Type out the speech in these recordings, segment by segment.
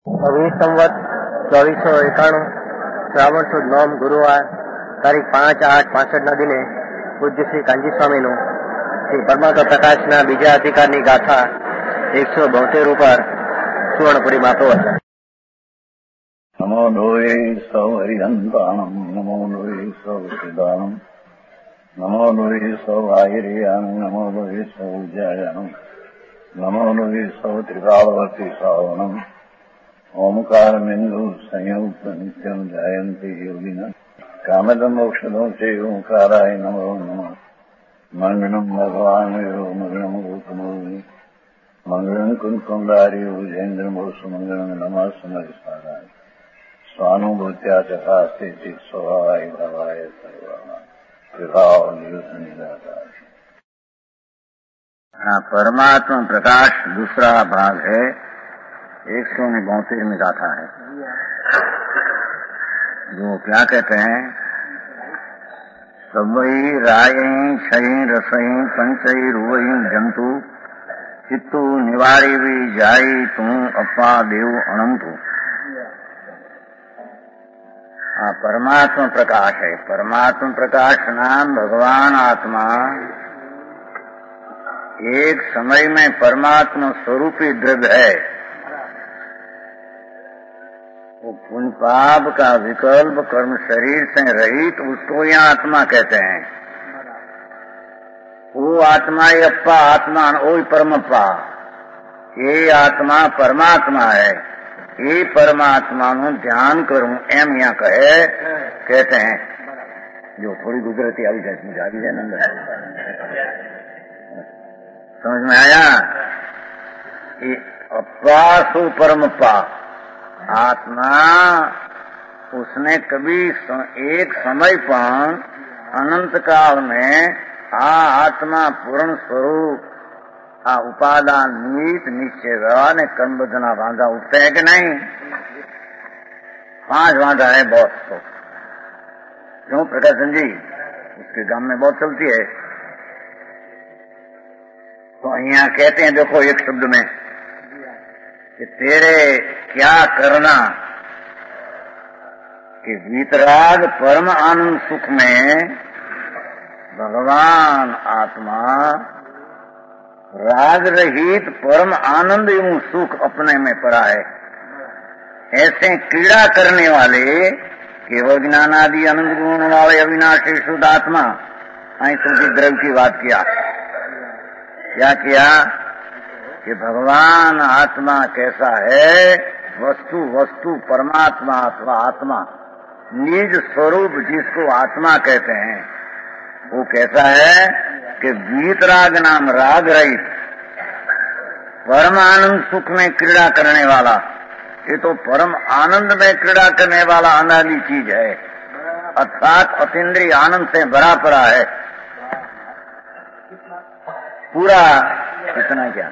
अभी संवत 2491 श्रावण सुद 9 गुरुवार તારીખ 5/8/65 દિને પૂજ્ય શ્રી કાંજી સ્વામીનું શ્રી પરમાત્મા પ્રકાશના બીજા અધિકારની ગાથા 172 ઉપર સુવર્ણપુરીમાં પ્રવચન. નમો લોહે સૌ હરિહંતાણમ નમો લોહે સૌ સિદ્ધાણમ નમો લોહે સૌ આયર્યાણમ નમો લોહે સૌ જયાણમ નમો લોહે સૌ ત્રિકાળવતી સાવણમ ओमकार बिंदु संयुक्त नित्यम जायंती योगिना कामदम औषधों से ओंकाराय नमो नमः. मंगलम भगवान यो मंगलम गौतमोनि मंगलम कुंकुंडारी उजेन्द्र मोसु मंगलम नमः समरिसाराय स्वानुभूत्या चकास्ते चित स्वभावाय भवाय सर्वाय विभाव निदाताय. परमात्मा प्रकाश दूसरा भाग है. 172 में गाथा है. जो क्या कहते हैं, सबई रायई छई रसई पंचई रुवई जंतु चित्तु निवारी भी जाई तू अपा देव अनंतु. परमात्मा प्रकाश है. परमात्मा प्रकाश नाम भगवान आत्मा एक समय में परमात्मा स्वरूपी द्रव्य है. वो पुण्य पाप का विकल्प कर्म शरीर से रहित उसको यहाँ आत्मा कहते हैं. वो आत्मा ये अप्पा आत्मा ओ परमप्पा ये आत्मा परमात्मा है. ये परमात्मा नु ध्यान करूं एम यहाँ कहते हैं. जो थोड़ी गुजरती आई जाए मुझे आ जाए नंद समझ में आया. ये अप्पा सो परमप्पा आत्मा उसने कभी एक समय पर अनंत काल में आत्मा पूर्ण स्वरूप उपादान निमित्त निश्चय व्यवहार ने कर्म बंधना बांधा उठते हैं कि नहीं. 5 बांधा है बहुत. तो क्यों प्रकाशन जी उसके गांव में बहुत चलती है. तो यहाँ कहते हैं देखो एक शब्द में कि तेरे क्या करना कि वीतराग परम आनंद सुख में भगवान आत्मा राग रहित परम आनंद एवं सुख अपने में पड़ा है. ऐसे क्रीड़ा करने वाले केवल ज्ञान आदि आनंद गुण वाले अविनाशी शुद्ध आत्मा ऐसे द्रव्य की बात किया. क्या किया कि भगवान आत्मा कैसा है. वस्तु परमात्मा अथवा आत्मा निज स्वरूप जिसको आत्मा कहते हैं वो कैसा है कि वीतराग नाम राग रहित परम आनंद सुख में क्रीड़ा करने वाला. ये तो परम आनंद में क्रीड़ा करने वाला अनादि चीज है. अर्थात अतीन्द्रिय आनंद से भरा पड़ा है पूरा. कितना क्या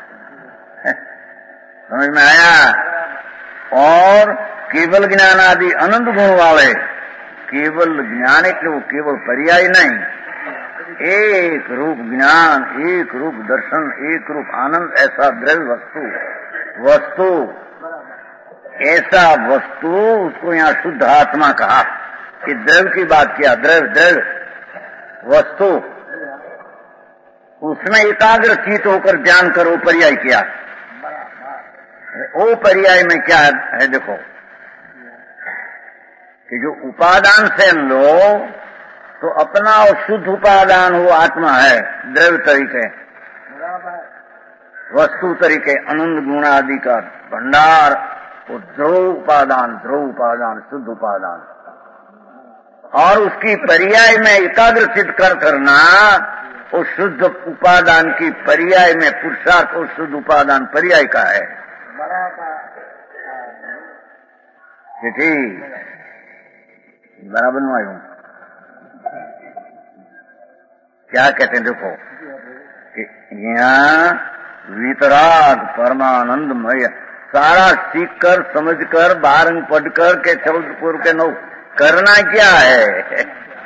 समझ में आया. और केवल ज्ञान आदि अनंत गुण वाले केवल ज्ञान के वो केवल पर्याय नहीं. एक रूप ज्ञान एक रूप दर्शन एक रूप आनंद ऐसा द्रव्य वस्तु ऐसा वस्तु उसको यहाँ शुद्ध आत्मा कहा. कि द्रव्य की बात किया. द्रव्य वस्तु उसमें एकाग्र चित होकर ध्यान करो पर्याय किया. वो पर्याय में क्या है देखो कि जो उपादान से लो तो अपना और शुद्ध उपादान वो आत्मा है. द्रव्य तरीके वस्तु तरीके आनंद गुण आदि का भंडार वो ध्रुव उपादान शुद्ध उपादान. और उसकी पर्याय में एकाग्र चित करना उस शुद्ध उपादान की पर्याय में पुरुषार्थ और शुद्ध उपादान पर्याय का है. ठीक बराबर नु आयु. क्या कहते हैं देखो कि यहाँ वीतराग परमानंदमय सारा सीख कर समझ कर बारंग पढ़कर के चौदपुर के नौ करना क्या है.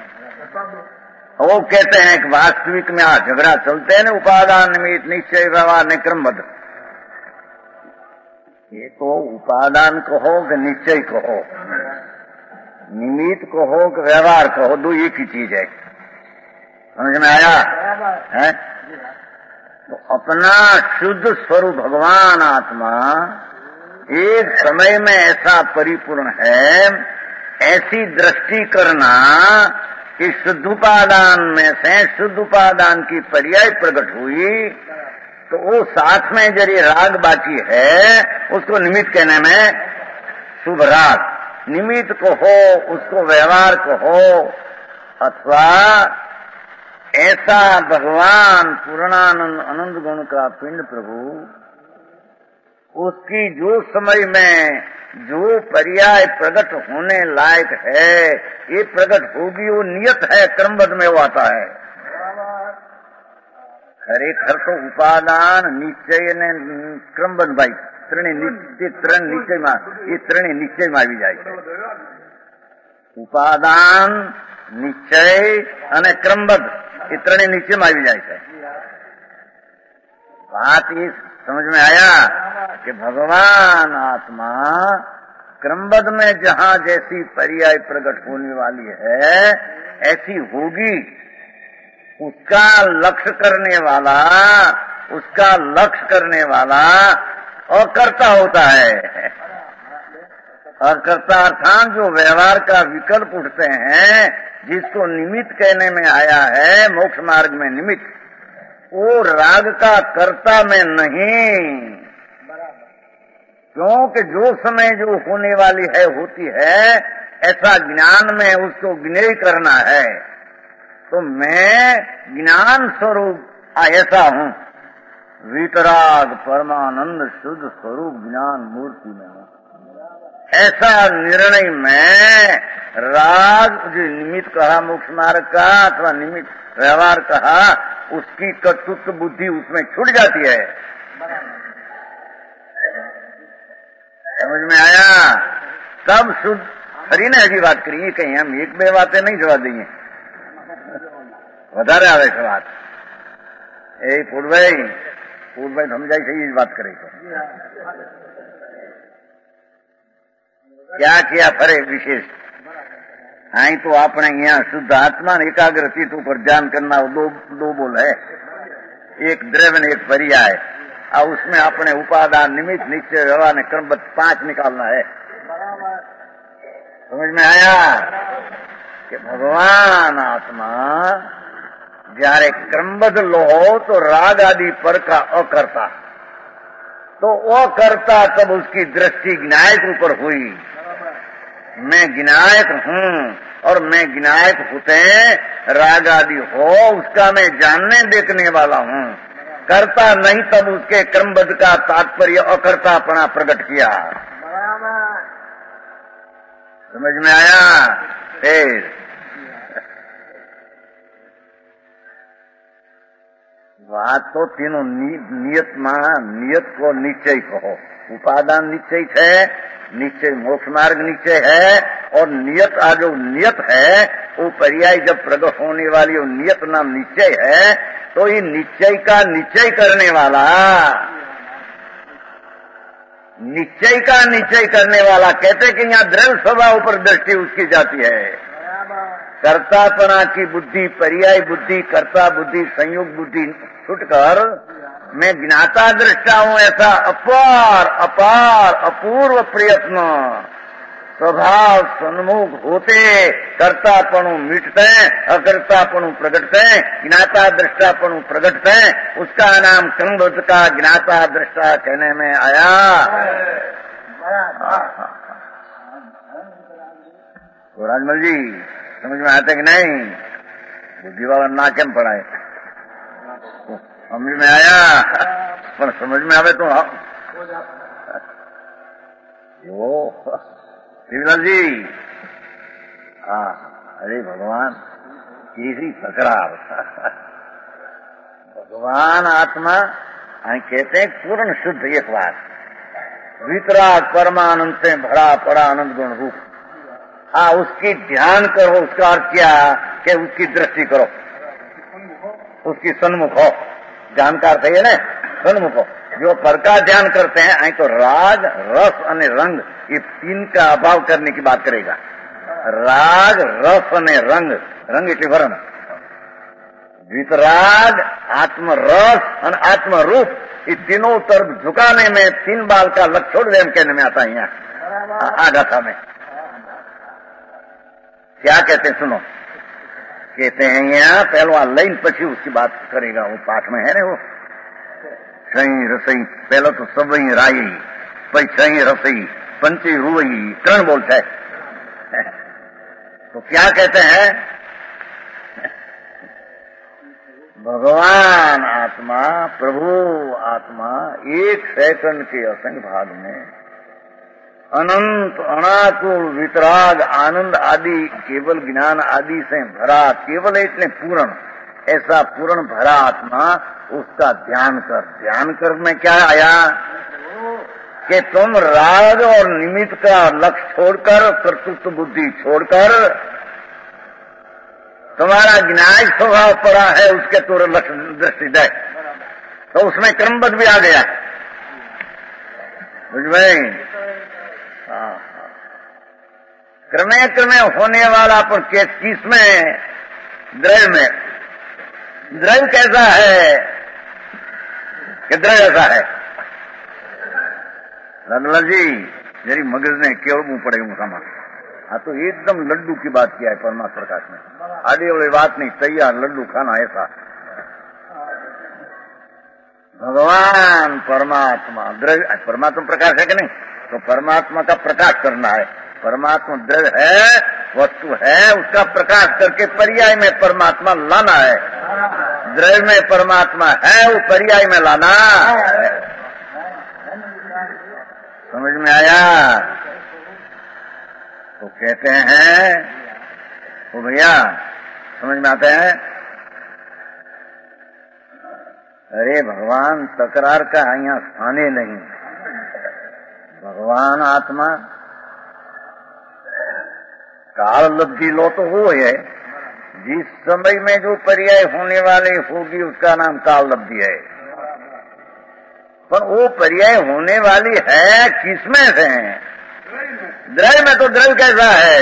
वो कहते हैं कि वास्तविक में झगड़ा चलते हैं ना उपादान निमित्त निश्चय व्यवहार ने क्रमबद्ध. ये तो उपादान कहो कि निश्चय कहो, निमित्त कहो कि व्यवहार कहो, दो एक ही चीज है। समझ में आया है? तो अपना शुद्ध स्वरूप भगवान आत्मा एक समय में ऐसा परिपूर्ण है, ऐसी दृष्टि करना कि शुद्ध उपादान में से शुद्ध उपादान की पर्याय प्रकट हुई, तो वो साथ में जरी राग बाकी है, उसको निमित्त कहने में शुभ राग, निमित्त को हो उसको व्यवहार को हो, अथवा ऐसा भगवान पूर्णानंद आनंद गुण का पिंड प्रभु, उसकी जो समय में जो पर्याय प्रकट होने लायक है, ये प्रकट होगी, वो नियत है, क्रमबद्ध में वो आता है। खरेखर तो उपादान निश्चय ने क्रमबद्ध भाई ત્રણે નિશ્ચયમાં એ ત્રણે નિશ્ચયમાં આવી જાય છે। ઉપાદાન, નિશ્ચય અને ક્રમબદ્ધ એ ત્રણે નિશ્ચયમાં આવી જાય છે। बात ये समझ में आया कि भगवान आत्मा क्रमबद्ध में जहां जैसी पर्याय प्रकट होने वाली है ऐसी होगी, उसका लक्ष्य करने वाला अकर्ता होता है। अकर्ता अर्थात जो व्यवहार का विकल्प उठते हैं, जिसको निमित्त कहने में आया है, मोक्ष मार्ग में निमित्त, वो राग का कर्ता में नहीं, क्योंकि जो समय जो होने वाली है होती है, ऐसा ज्ञान में उसको ज्ञेय करना है। तो मैं ज्ञान स्वरूप ऐसा हूँ, वीतराग परमानंद शुद्ध स्वरूप ज्ञान मूर्ति में हूँ, ऐसा निर्णय में राग जो निमित्त कहा मोक्ष मार्ग का अथवा निमित्त व्यवहार कहा, उसकी कर्तृत्व बुद्धि उसमें छूट जाती है। समझ में आया? तब शुद्ध हरी ने हजी बात करी, कहीं हम एक बे बातें नहीं जवाब देंगे, વધારે આવે છે વાત। એ પૂર્વભાઈ સમજાય છે એ જ વાત કરે છે। क्या किया फरे विशेष आई तो आपने यहाँ शुद्ध आत्मा एकाग्र चित्त ऊपर ध्यान करना, दो बोल है, एक द्रव्य ने एक पर्याय, और उसमें अपने उपादान निमित्त निश्चय व्यवहार ने क्रमबद्ध 5 निकालना है। समझ में आया कि भगवान आत्मा जયારે क्रमबद्ध लो तो राग आदि पर का अकर्ता, तो अकर्ता तब उसकी दृष्टि ज्ञायक ऊपर हुई। मैं ज्ञायक हूँ और मैं ज्ञायक होते राग आदि हो, उसका मैं जानने देखने वाला हूँ, कर्ता नहीं, तब उसके क्रमबद्ध का तात्पर्य अकर्तापना प्रकट किया। समझ में आया? फिर बात तो तीनों नियत को निश्चय कहो, उपादान निश्चय है, निश्चय मोक्ष मार्ग निश्चय है, और नियत जो नियत है वो पर्याय जब प्रकट होने वाली वो नियत नाम निश्चय है। तो ये निश्चय का निश्चय करने वाला कहते कि यहाँ द्रव्य स्वभाव पर दृष्टि उसकी जाती है। कर्तापना की बुद्धि, पर्याय बुद्धि, कर्ता बुद्धि, संयोग बुद्धि छुटकर मैं ज्ञाता दृष्टा हूँ, ऐसा अपार अपूर्व प्रयत्न स्वभाव सन्मुख होते कर्तापणु मिटते, अकर्तापणु प्रकटते, ज्ञाता दृष्टापणु प्रकटते, उसका नाम क्रमबद्ध का ज्ञाता दृष्टा कहने में आया। तो राजमल जी समझ में आते कि नहीं? बुद्धि वाला ना केम पढ़ाए, समझ में आया? पर समझ में आवे तो शिवलाल जी, हाँ, अरे भगवान कैसी तकरार। भगवान आत्मा कहते हैं पूर्ण शुद्ध, एक बात, वितराग परमानंद से भरा पड़ा आनंद गुण रूप। हाँ, उसकी ध्यान करो, उसका अर्थ क्या कि उसकी दृष्टि करो, उसकी सन्मुख हो, ध्यान का अर्थ है ना, सन्मुख हो, जो पर का ध्यान करते हैं અહીં तो राग रस અને रंग ये तीन का अभाव करने की बात करेगा। राग रस અને रंग એટલે वर्ण, वितराग आत्मरस और आत्मरूप ये तीनों तरफ झुकाने में तीन बाल का लक छोड़ दे कहने में आता है यहाँ आगाथा में। क्या कहते हैं सुनो, कहते हैं यहाँ पहलवा लाइन पछी उसकी बात करेगा, वो पाठ में है ना वो सही रसई, पहला तो सबई राई पई सही रसई पंची रुई त्रण बोलता है। तो क्या कहते हैं, भगवान आत्मा प्रभु आत्मा एक सेकंड के असंग भाग में अनंत अनाकुल वितराग आनंद आदि केवल ज्ञान आदि से भरा केवल इतने पूर्ण ऐसा पूर्ण भरा आत्मा उसका ध्यान कर में क्या आया कि तुम राग और निमित्त का लक्ष्य छोड़कर कर्तृत्व बुद्धि छोड़कर तुम्हारा ज्ञान स्वभाव पड़ा है उसके तोर लक्ष्य दृष्टि दे, तो उसमें क्रमबद्ध भी आ गया, बुझ गई। क्रमे क्रमे होने वाला पर किसमें द्रव्य में, द्रव्य कैसा है कि द्रव्य ऐसा है रंगला जी जरी मगज ने केवड़વું પડે હું સામા। हाँ तो एकदम लड्डू की बात किया है परमात्मा प्रकाश में, आगे वाली बात नहीं, तैयार लड्डू खाना ऐसा। भगवान परमात्मा द्रव्य, परमात्मा प्रकाश है कि नहीं, तो परमात्मा का प्रकाश करना है। परमात्मा द्रव्य है, वस्तु है, उसका प्रकाश करके पर्याय में परमात्मा लाना है। द्रव्य में परमात्मा है, वो पर्याय में लाना। समझ में आया? तो कहते हैं वो भैया समझ में आते हैं, अरे भगवान तकरार का यहाँ स्थाने नहीं। भगवान आत्मा काल लब्धि लो तो वो है, जिस समय में जो पर्याय होने वाले होगी उसका नाम काल लब्धि है। पर वो पर्याय होने वाली है किसमें से? द्रव्य में। तो द्रव्य कैसा है?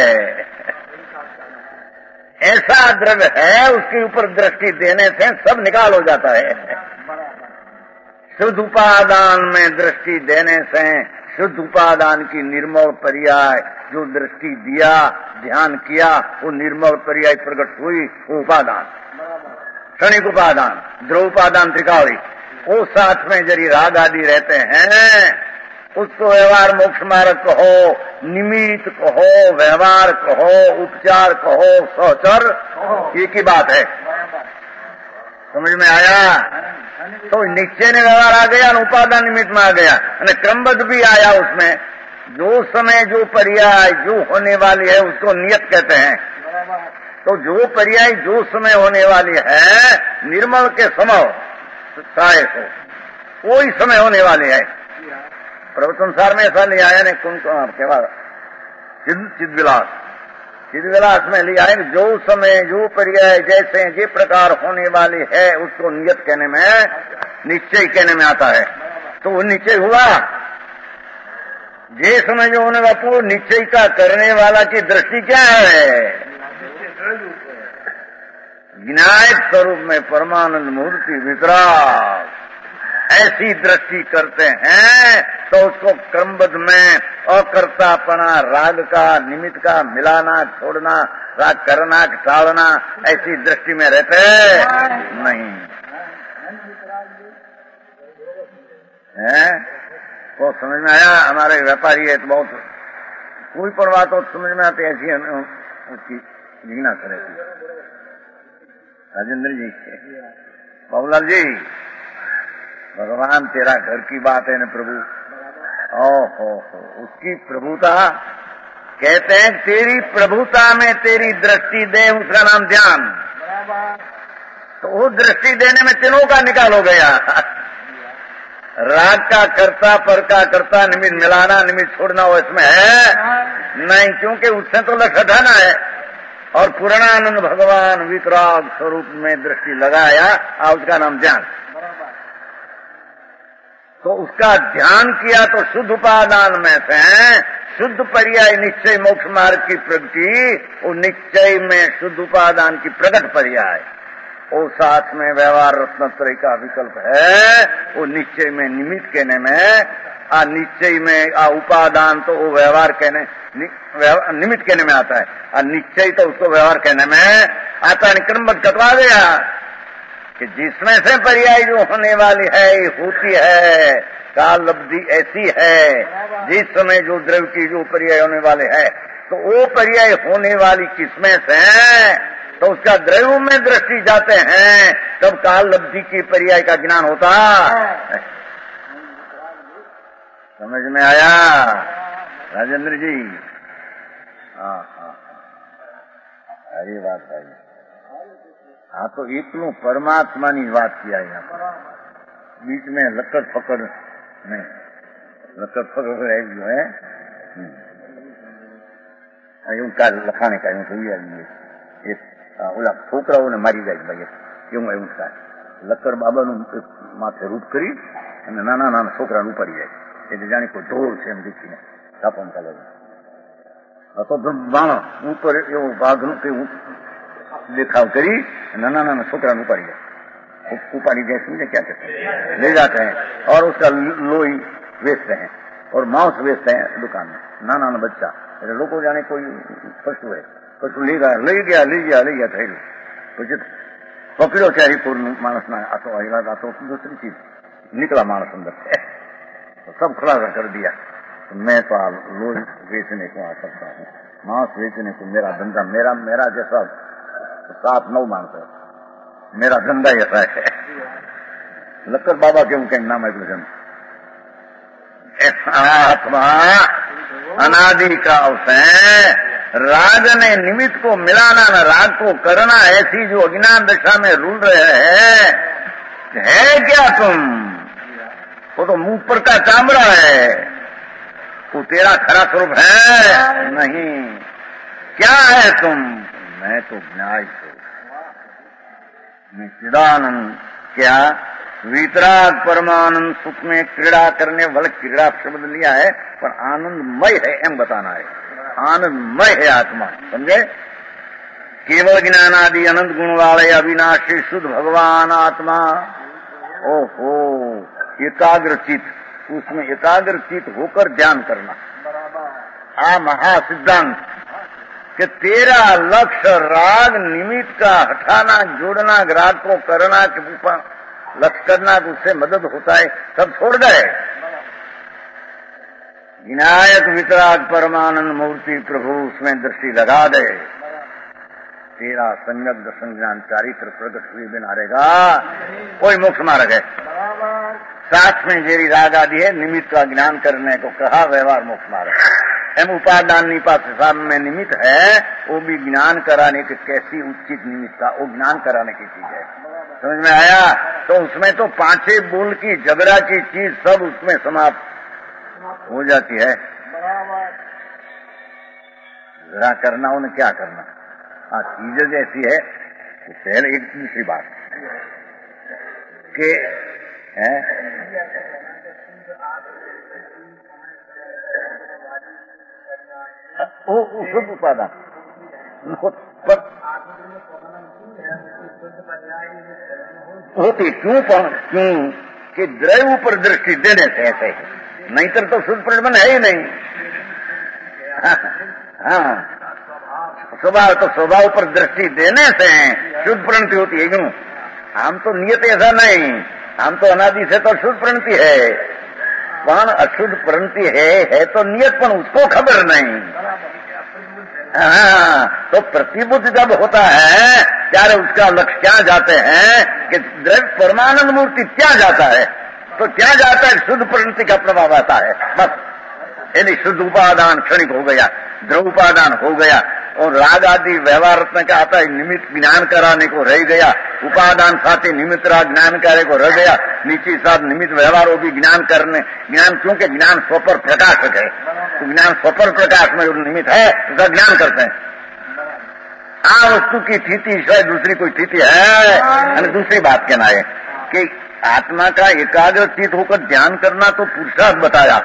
ऐसा द्रव्य है उसके ऊपर दृष्टि देने से सब निकाल हो जाता है। शुद्ध उपादान में दृष्टि देने से शुद्ध उपादान की निर्मल पर्याय जो दृष्टि दिया ध्यान किया वो निर्मल पर्याय प्रकट हुई। वो उपादान क्षणिक उपादान द्रव उपादान त्रिकाली, वो साथ में जरी राग आदि रहते हैं उसको व्यवहार मोक्ष मार्ग कहो, निमित्त कहो, व्यवहार कहो, उपचार कहो, सहचर ये की बात है। समझ में आया? तो निश्चय ने व्यवहार आ गया, उपादान निमित्त में आ गया, और क्रमबद्ध भी आया। उसमें जो समय जो पर्याय जो होने वाली है उसको नियत कहते हैं। तो जो पर्याय जो समय होने वाली है निर्मल के समय साय को कोई समय होने वाली है। प्रवचन सार में ऐसा ले आया ने कौन आपके बाद चिद्विलास में लिया है जो समय जो पर्याय जैसे जे प्रकार होने वाली है उसको नियत कहने में निश्चय कहने में आता है। तो वो निश्चय हुआ जे समय जो होने वाला तो निश्चय का करने वाला की दृष्टि क्या है? विनायक स्वरूप में परमानंद मूर्ति वितराग ऐसी दृष्टि करते हैं तो उसको क्रमबद्ध में अकर्तापना राग का निमित्त का मिलाना छोड़ना राग करना टालना ऐसी दृष्टि में रहते नहीं है। तो समझ में आया? हमारे व्यापारी है तो बहुत कोई पर बात हो समझ में आती ऐसी उसकी घृणा करेगी। राजेंद्र जी बाबूलाल जी भगवान तेरा घर की बात है न प्रभु। ओहो उसकी प्रभुता कहते हैं तेरी प्रभुता में तेरी दृष्टि दे उसका नाम ध्यान। तो वो दृष्टि देने में तीनों का निकाल हो गया। राग का कर्ता पर का कर्ता निमित्त मिलाना निमित्त छोड़ना वो इसमें है नहीं, क्योंकि उससे तो लक्ष्य हटाना है। और पूर्णानंद भगवान वितराग स्वरूप में दृष्टि लगाया और उसका नाम ध्यान। तो उसका ध्यान किया तो शुद्ध उपादान में से शुद्ध पर्याय निश्चय मोक्ष मार्ग की प्रगति, वो निश्चय में शुद्ध उपादान की प्रकट पर्याय, वो साथ में व्यवहार रत्नत्रय का विकल्प है। वो निश्चय में निमित्त कहने में, निश्चय में उपादान तो वो व्यवहार कहने निमित्त कहने में आता है, निश्चय तो उसको व्यवहार कहने में आता है। क्रमबद्ध कटवा दिया कि जिसमें से पर्याय जो होने वाली है होती है, काल लब्धि ऐसी है, जिस समय जो द्रव्य की जो पर्याय होने वाले है, तो वो पर्याय होने वाली किसमें से, तो उसका द्रव्य में दृष्टि जाते हैं, तब काल लब्धि की पर्याय का ज्ञान होता। समझ में आया राजेंद्र जी? हाँ, अरे बात है। हाँ, तो इतनु परमात्मा की बात किया यहाँ पर, बीच में लकड़ फकड़ नहीं, लकड़ फकड़ जो है यूं का लखाने का यूं हुई है, ओला छोकराओ ने मारी जाए भाई એવું એવું થાય। લકડ બાબાનું માથે રૂપ કરી અને નાના નાના છોકરાને ઉપાડી જાય, એટલે જાણે કોઈ ઢોર છે એમ દીખીને કાપણ ચાલે તો બાણો ઉપર એવો ભાગનું કે દેખાવ કરી નાના નાના છોકરાને ઉપાડી જાય, समझे क्या कहते हैं, ले जाते हैं और उसका लोही बेचते हैं और मांस बेचते हैं दुकान में। नाना नाना बच्चा लोग जाने कोई पशु है, पशु ले गया थैलू, પછી પકડ્યો ત્યારે પૂરનું માણસના આતો આવ્યા તો दूसरी चीज निकला मानस अंदर से, तो सब खुलासा कर दिया। तो मैं तो लोही बेचने को आ सकता हूँ, मांस बेचने को मेरा धंधा, मेरा जैसा 7-9 मांस है, मेरा धंधा ऐसा है। लक्कर बाबा के उनके नाम है भजन। आत्मा अनादि का अवसर, राग ने निमित्त को मिलाना न राग को करना, ऐसी जो अज्ञान दशा में रूल रहे है क्या तुम? वो तो मुंह पर का चामड़ा है, वो तेरा खरा स्वरूप है नहीं। क्या है तुम? मैं तो ज्ञाय हूँ, मैं चिदानंद। क्या? वितराग परमानंद सुख में क्रीड़ा करने वाले, क्रीड़ा शब्द लिया है पर आनंदमय है एम बताना है, आनंदमय है आत्मा, समझे? केवल ज्ञान आदि अनंत गुण वाले अविनाशी शुद्ध भगवान आत्मा। ओहो, एकाग्र चित, उसमें एकाग्र चित होकर ध्यान करना, महासिद्धांत कि तेरा लक्ष्य राग निमित्त का हटाना, जोड़ना, राग को करना के ऊपर लक्ष्य करना, उससे मदद होता है, सब छोड़ गए। विनायक वितराग परमानंद मूर्ति प्रभु, उसमें दृष्टि लगा दे, तेरा संयक दर्शन ज्ञान चारित्र प्रकट हुए बिना रहेगा कोई मोक्ष मार्ग है। साथ में जेरी राग आदि है, निमित्त का ज्ञान करने को कहा, व्यवहार मोक्ष मार्ग। एम उपादान निपात हिसाब में निमित्त है, वो भी ज्ञान कराने की कैसी उचित निमित्त का, वो ज्ञान कराने की चीज है। समझ में आया? तो उसमें तो 5 बोल की झगड़ा की चीज सब उसमें समाप्त हो जाती है। जरा करना उन्हें क्या करना, चीजें ऐसी है। तो पहले एक दूसरी बात कि वो शुद्ध उपादान होती क्यों कि द्रव्य पर दृष्टि देने से ऐसे है, नहीं तो शुद्ध परिणाम है ही नहीं। हाँ, स्वभाव तो स्वभाव पर दृष्टि देने से शुद्ध प्रणति होती है। क्यों? हम तो नियत ऐसा नहीं, हम तो अनादि से तो शुद्ध प्रणति है, वहां अशुद्ध प्रणति है तो नियत पण उसको खबर नहीं। हाँ, तो प्रतिबुद्ध जब होता है ત્યારે उसका लक्ष्य क्या जाते हैं कि द्रव्य परमानंद मूर्ति क्या जाता है, तो क्या जाता है शुद्ध प्रणति का प्रभाव आता है बस। यदि शुद्ध उपादान क्षणिक हो गया, द्रव उपादान हो गया, और राग आदि व्यवहार रत्न का आता है, निमित्त ज्ञान कराने को रह गया, उपादान साथ निमित्त राग ज्ञान कार्य को रह गया, नीचे साथ निमित्त व्यवहार वो भी ज्ञान करने, ज्ञान क्योंकि ज्ञान स्वपर प्रकाशक है, तो ज्ञान स्वपर प्रकाश में निमित्त है, उसका ज्ञान करते हैं। वस्तु की स्थिति शायद दूसरी कोई स्थिति है। दूसरी बात कहना है कि आत्मा का एकाग्र चित होकर ध्यान करना तो पुरुषार्थ बताया।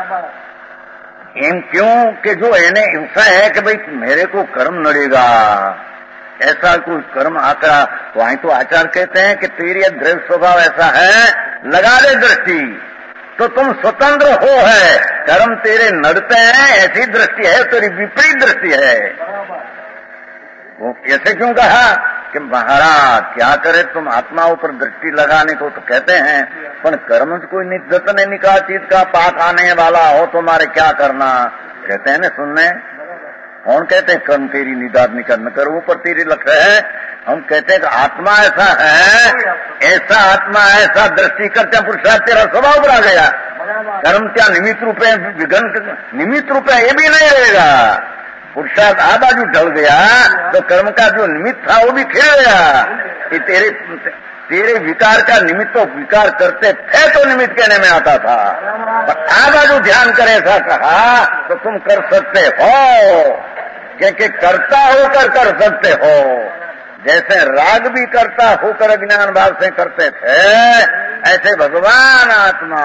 क्यों कि जो इन्हें ऐसा है कि भाई मेरे को कर्म नड़ेगा, ऐसा कोई कर्म आकड़ा, वहीं तो आचार्य कहते हैं कि तेरी द्रव्य स्वभाव ऐसा है, लगा दे दृष्टि तो तुम स्वतंत्र हो है, कर्म तेरे नड़ते हैं, ऐसी दृष्टि है, तेरी विपरीत दृष्टि है। वो कैसे क्यों कहा कि महाराज क्या करे, तुम आत्माओं पर दृष्टि लगाने को तो कहते हैं, पर कर्म कोई नित्यत ने निकाल चीज का पाक आने वाला हो तुम्हारे क्या करना, कहते हैं ना सुनने। कौन कहते हैं कर्म तेरी निदाद निकल न कर, ऊपर तेरी लक्ष्य है। हम कहते हैं कि आत्मा ऐसा है, ऐसा आत्मा ऐसा दृष्टि करते पुरुषार्थ तेरा स्वभाव पर आ गया। कर्म क्या निमित्त रूपे विघन निमित्त रूपे ये भी नहीं रहेगा। पुरुषार्थ आ बाजू ढल गया तो कर्म का जो निमित्त था वो भी खिल गया। कि तेरे विकार का निमित्त तो विकार करते थे तो निमित्त कहने में आता था, पर आ बाजू ध्यान करे ऐसा कहा तो तुम कर सकते हो, क्योंकि करता होकर कर सकते हो। जैसे राग भी करता होकर अज्ञान भाव से करते थे, ऐसे भगवान आत्मा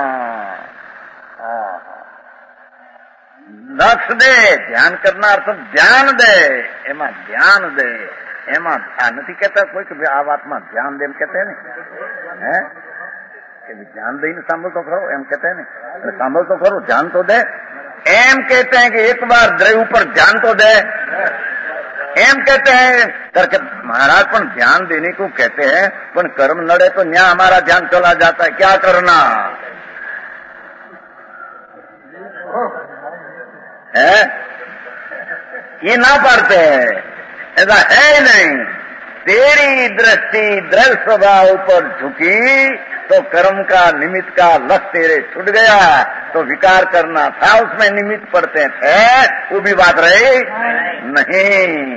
लक्ष्य दे, ध्यान करना अर्थ ध्यान दे, एमा ध्यान दे, एमा ध्यान नहीं कहता कोई कि आप आत्मा ध्यान दे कहते हैं नहीं, ध्यान दे सांभल तो करो एम कहते हैं नहीं, सांभल तो करो ध्यान तो दे, एम कहते हैं कि एक बार द्रव्य ऊपर ध्यान तो दे, एम कहते हैं करके महाराज पर ध्यान देने को कहते हैं, पर कर्म नड़े तो न्या हमारा ध्यान चला जाता है, क्या करना है, ये ना पढ़ते हैं, ऐसा है ही नहीं। तेरी दृष्टि द्रव्य स्वभाव पर झुकी तो कर्म का निमित्त का लक्ष्य तेरे छूट गया, तो विकार करना था उसमें निमित्त पड़ते थे, वो भी बात रही नहीं।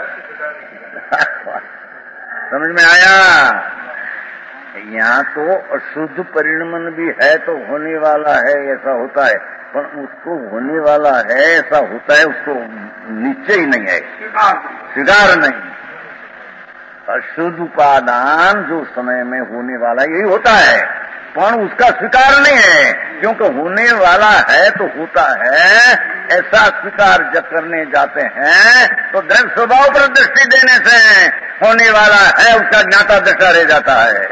समझ में आया? यहाँ तो अशुद्ध परिणमन भी है तो होने वाला है ऐसा होता है, पर उसको होने वाला है ऐसा होता है उसको नीचे ही नहीं है, स्वीकार नहीं। अशुद्ध उपादान जो समय में होने वाला यही होता है, पर उसका स्वीकार नहीं है, क्योंकि होने वाला है तो होता है, ऐसा स्वीकार जब करने जाते हैं तो द्रव्य स्वभाव पर दृष्टि देने से होने वाला है उसका ज्ञाता दृष्टा रह जाता है।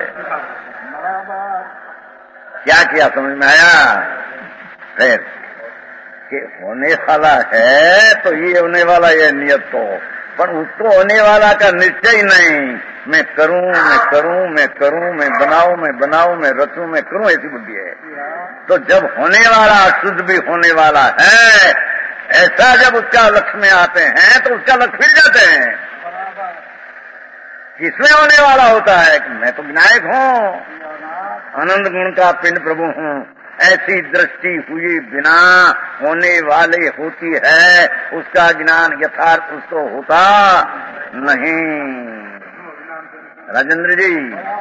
क्या किया समझ में आया? फिर कि होने वाला है तो ये होने वाला ये नियत तो, पर उसको होने वाला का निश्चय नहीं, मैं करूं मैं करूं मैं करूं मैं बनाऊं मैं बनाऊं मैं रचूं मैं करूं, ऐसी बुद्धि है। तो जब होने वाला अशुद्ध भी होने वाला है ऐसा जब उसका लक्ष्य में आते हैं तो उसका लक्ष्य फिर जाते हैं। किसमें होने वाला होता है कि मैं तो विनायक हूं, आनंद गुण का पिंड प्रभु हूं, ऐसी दृष्टि हुई बिना होने वाले होती है, उसका ज्ञान यथार्थ उसको होता नहीं। राजेंद्र जी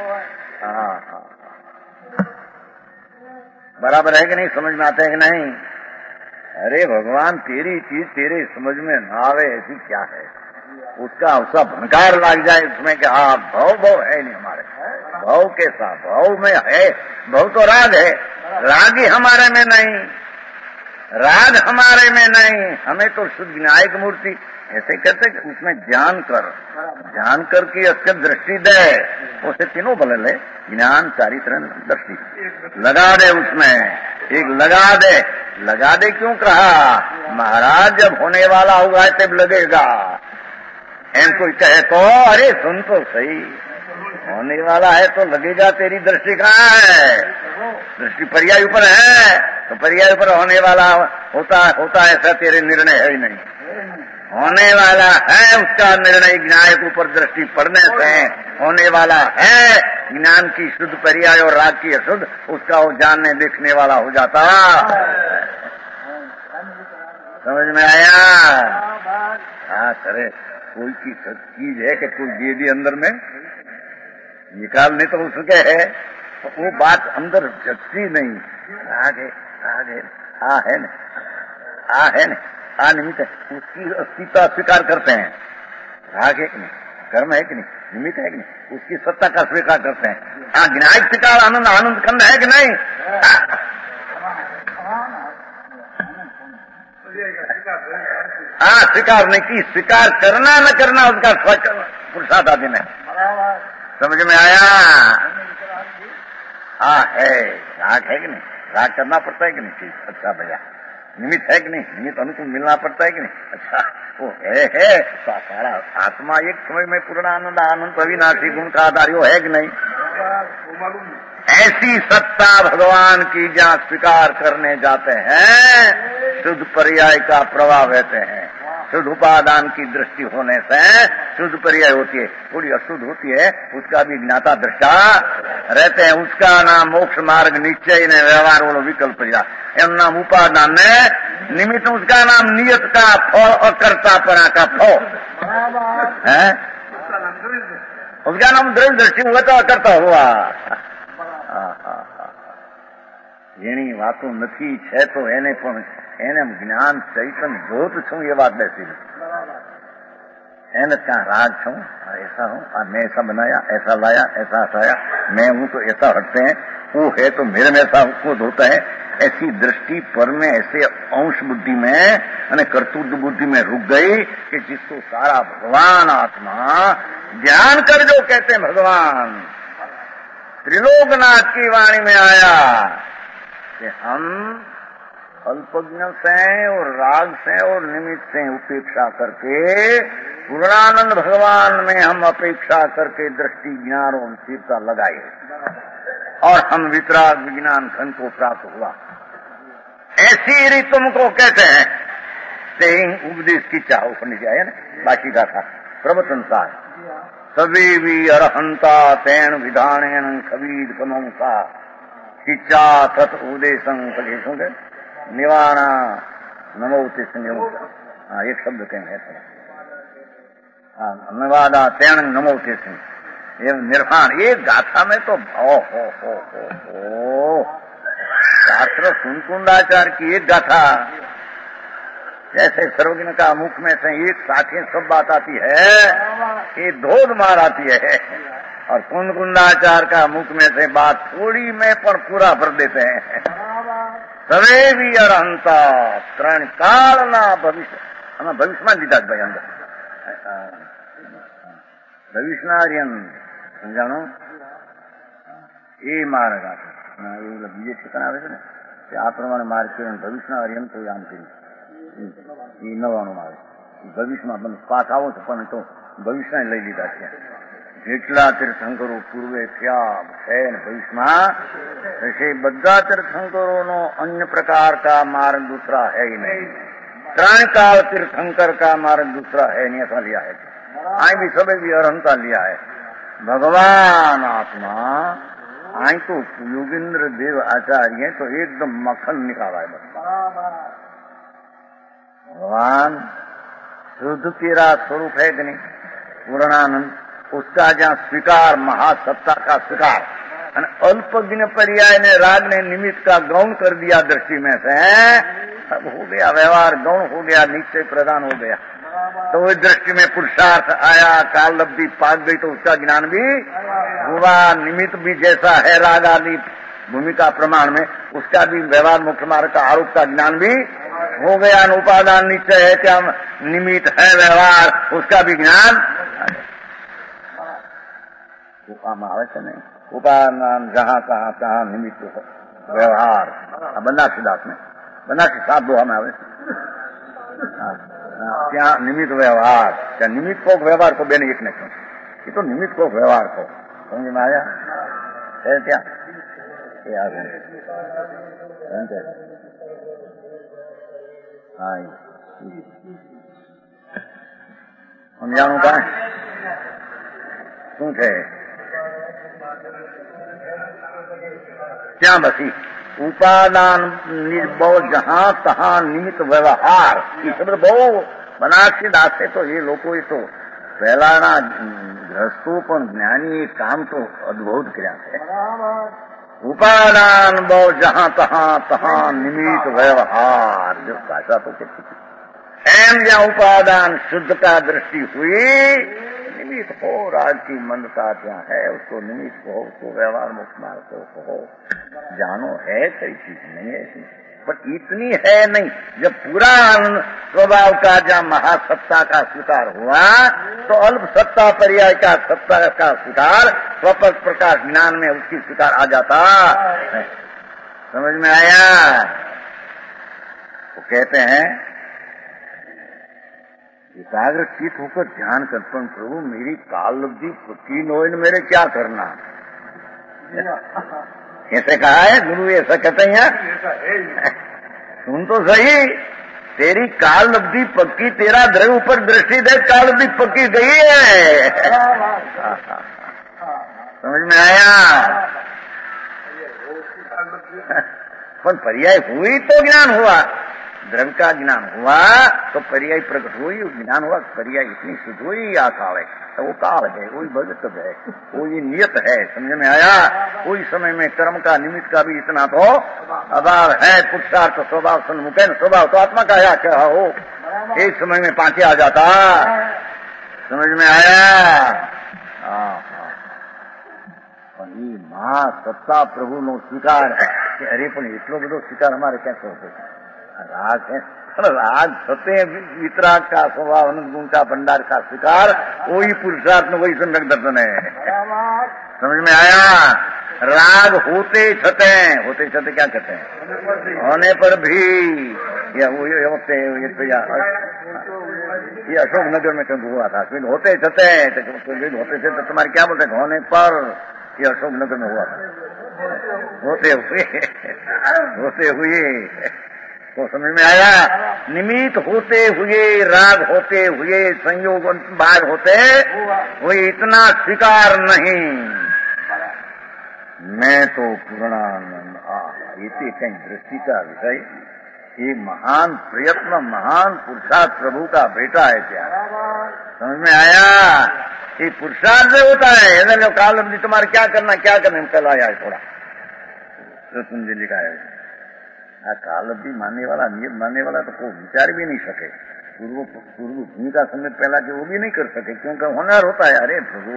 बराबर है कि नहीं? समझ में आता है कि नहीं? अरे भगवान तेरी चीज तेरे समझ में ना आवे ऐसी क्या है, उसका भंकार लग जाए उसमें कि हाँ भव है नहीं हमारे, भव कैसा भव में है, भव तो राग है, राग ही हमारे में नहीं, राग हमारे में नहीं, हमें तो शुद्ध विनायक मूर्ति ऐसे कहते कि उसमें ध्यान करके अच्छे दृष्टि दे, उसे तीनों बल ले, ज्ञान चारित्र दृष्टि लगा दे, उसमें एक लगा दे क्यों कहा महाराज? जब होने वाला होगा तब लगेगा। एम कोई कहे तो अरे सुन तो सही, होने वाला है तो लगेगा, तेरी दृष्टि कहाँ है? दृष्टि पर्याय ऊपर है, तो पर्याय ऊपर होने वाला होता ऐसा तेरे निर्णय है ही नहीं। होने वाला है उसका निर्णय ज्ञान के ऊपर दृष्टि पड़ने से होने वाला है, ज्ञान की शुद्ध पर्याय और राग की अशुद्ध उसका वो जानने देखने वाला हो जाता। समझ में आया? हाँ करे, कोई की चीज है कि कोई दे दी अंदर में निकालने तो उसके है, तो वो बात अंदर जगती नहीं, आगे है न निमित्त है, उसकी अस्तित्व स्वीकार करते हैं। राग है कि नहीं, कर्म है कि नहीं, निमित्त है कि नहीं, उसकी सत्ता का स्वीकार करते हैं। हाँ, ज्ञान स्वीकार आनंद आनंद खंड है कि नहीं? हाँ, स्वीकार नहीं की, स्वीकार करना न करना उसका पुरुषार्थ आदि है। समझ में आया? हाँ है, राग है कि नहीं? राग करना पड़ता है कि नहीं? चीज अच्छा भैया, निमित्त है कि नहीं? निमित्त अनुकूल मिलना पड़ता है कि नहीं? अच्छा, वो है सारा आत्मा एक समय में पूर्ण आनंद आनंद अविनाशी गुण का आधार है कि नहीं? ऐसी सत्ता भगवान की जहाँ स्वीकार करने जाते हैं, शुद्ध पर्याय का प्रभाव रहते हैं। शुद्ध उपादान की दृष्टि होने से शुद्ध पर्याय होती है, थोड़ी अशुद्ध होती है, उसका भी ज्ञाता दृष्टा रहते हैं। उसका नाम मोक्ष मार्ग निश्चय ने व्यवहार वालों विकल्प एम नाम उपादान ने निमित्त, उसका नाम नियत का फल अकर्तापना का फल है, उसका नाम द्रव्य दृष्टि हुआ तो अकर्ता हुआ। એની વાતો નથી છે તો એને પણ એને જ્ઞાન ચૈતન્ય જોત છું ये बात बैसी એને क्या राग छूं, ऐसा हूं, मैं ऐसा बनाया, ऐसा लाया, ऐसा हटाया, मैं हूं तो ऐसा हटते हैं, वो है तो मेरे में ऐसा खुद होता है। ऐसी दृष्टि पर में ऐसे अंश बुद्धि में कर्तृत्व बुद्धि में रुक गई कि जिसको सारा भगवान आत्मा ध्यान कर जो कहते हैं भगवान त्रिलोकनाथ की वाणी में आया कि हम अल्पज्ञ से और राग से और निमित्त से उपेक्षा करके पूर्णानंद भगवान में हम अपेक्षा करके दृष्टि ज्ञान और स्थिरता लगाए और हम वितराग विज्ञान खंड को प्राप्त हुआ। ऐसी रीति तुमको कहते हैं। तेहिं उपदेश की चाह उपनिषद है ना, बाकी का था प्रवचनसार सभी भी अरहंता तेन विधानेन कबीर कमंसा शिक्षा तत् उपदेशं पदेशों के निवारणा नमोते संयम। हाँ, एक शब्द कहना है निवादा तेन नमोते सिंह ये निर्वाण। ये गाथा में तो हो शास्त्र सुनकुंडाचार्य की एक गाथा जैसे सर्वज्ञ का मुख में से एक साथ ही सब बात आती है, ये धोध मार आती है, और कुंडाचार्य का मुख में से बात थोड़ी में पर पूरा भर देते हैं। सवे भी अरहंता त्रण काल ना भविष्य हमें भविष्य में લીધા ભાઈ અંદર ભવિષ્યનાર્યન સમજાણો એ માર્ગ બીજે ઠેકાણે આવે છે ને આ પ્રમાણે માર્ગ કર્યો ભવિષ્યનાર્યન તો આમ કર્યું એ નવાનું આવે ભવિષ્યમાં મને પાઠ આવો છો પણ તો ભવિષ્ય લઈ લીધા છે। જેટલા તીર્થંકરો પૂર્વે થયા છે ભવિષ્યમાં ऐसे બધા તીર્થંકરોનો अन्य प्रकार का मार्ग दूसरा है ही नहीं। त्रण काल तीर्थंकर का मार्ग दूसरा है नहीं, ऐसा लिया है। आई भी सबे भी अरहंता लिया है। भगवान आत्मा आई तो योगेंद्र देव आचार्य तो एकदम मक्खन निकाला है। भगवान शुद्ध तेरा स्वरूप है कि नहीं पूर्णानंद, उसका जहाँ स्वीकार महासत्ता का स्वीकार अल्पज्ञ पर्याय ने राग ने निमित्त का गौण कर दिया दृष्टि में से सब हो गया, व्यवहार गौण हो गया, निश्चय प्रदान हो गया। तो वो दृष्टि में पुरुषार्थ आया, काल लब्धि पाक गई तो उसका ज्ञान भी हुआ। निमित्त भी जैसा है राग आदि भूमिका प्रमाण में उसका भी व्यवहार मुख्य मार्ग का आरोप का ज्ञान भी हो गया। उपादान निश्चय है क्या निमित्त है व्यवहार, उसका भी ज्ञान आवश्यक नहीं। उपादान जहाँ कहाँ कहाँ निमित्त व्यवहार बनारसी दास में बनारसी सात दोहा में आवे क्या निमित्त व्यवहार, क्या निमित्त को व्यवहार को बेने एक नहीं, ये तो निमित्त को व्यवहार को समझ में आया है क्या? समझाणु का शू है क्या बसी उपादान निर्भव जहाँ तहाँ निमित्त व्यवहार ये शब्द बहु बनारसी दास है। तो ये लोगों ये तो पहला ग्रस्तों पर ज्ञानी काम तो अद्भुत क्रिया है। उपादान बहु जहाँ तहाँ निमित्त व्यवहार जो भाषा तो कहती एम जहाँ उपादान शुद्ध का दृष्टि हुई निमित्त हो, राग की मंदता जहाँ है उसको निमित्त हो, उसको व्यवहार मुक्त मार्ग को हो, जानो है कोई चीज नहीं है इसमें, पर इतनी है नहीं। जब पूरा स्वभाव का जहाँ महासत्ता का स्वीकार हुआ तो अल्प सत्ता पर्याय का सत्ता का स्वीकार स्वपद प्रकाश ज्ञान में उसकी स्वीकार आ जाता। समझ में आया? वो कहते हैं एकाग्र चित होकर ध्यान करपन प्रभु मेरी काल लब्धि पक्की नोइन मेरे क्या करना, ऐसे कहा है गुरु, ऐसा कहते हैं। सुन तो सही, तेरी काल लब्धि पक्की, तेरा द्रव्य ऊपर दृष्टि दे, काल लब्धि पक्की गई है। समझ में आया? पर पर्याय हुई तो ज्ञान हुआ, द्रव्य का ज्ञान हुआ तो पर्याय प्रकट हुई, ज्ञान हुआ, पर्याय इतनी शुद्ध हुई। आ काल है तो वो काल है, वही भविष्य है, वही नियत है। समझ में आया? कोई समय में कर्म का निमित्त का भी इतना तो अभाव है। पुरुषार्थ स्वभाव सन्मुख है, स्वभाव तो आत्मा का है, क्या हो एक समय में पांचे आ जाता। समझ में आया? महासत्ता प्रभु नो स्वीकार है कि अरे पण એટલો બધો स्वीकार हमारे कैसे होते? राग है, राग सत्य वितराग का स्वभाव अनंत गुण का भंडार का स्वीकार वही पुरुषार्थ में वही सम्यक दर्शन है। समझ में आया? राग होते छते क्या कहते हैं? होने पर भी या वो ये अशोक नगर में कभी हुआ था, होते छते तो तुम्हारे क्या बोलते होने पर, ये अशोक नगर में हुआ था। होते हुए तो समझ में आया? निमित्त होते हुए, राग होते हुए, संयोग भाग होते वो इतना स्वीकार नहीं। मैं तो पूर्णानंद इसी कहीं दृष्टि का विषय, ये महान प्रयत्न, महान पुरुषार्थ प्रभु का बेटा है क्या? समझ में आया? ये पुरुषार्थ से होता है। ऐसा काल अवधि तुम्हारे क्या करना कल आया है थोड़ा जी लिखा है। काल अवधि मानने वाला, नियत मानने वाला तो कोई विचार भी नहीं सके। पूर्व भूमिका समय पहला के वो भी नहीं कर सके, क्योंकि होनहार होता है। अरे प्रभु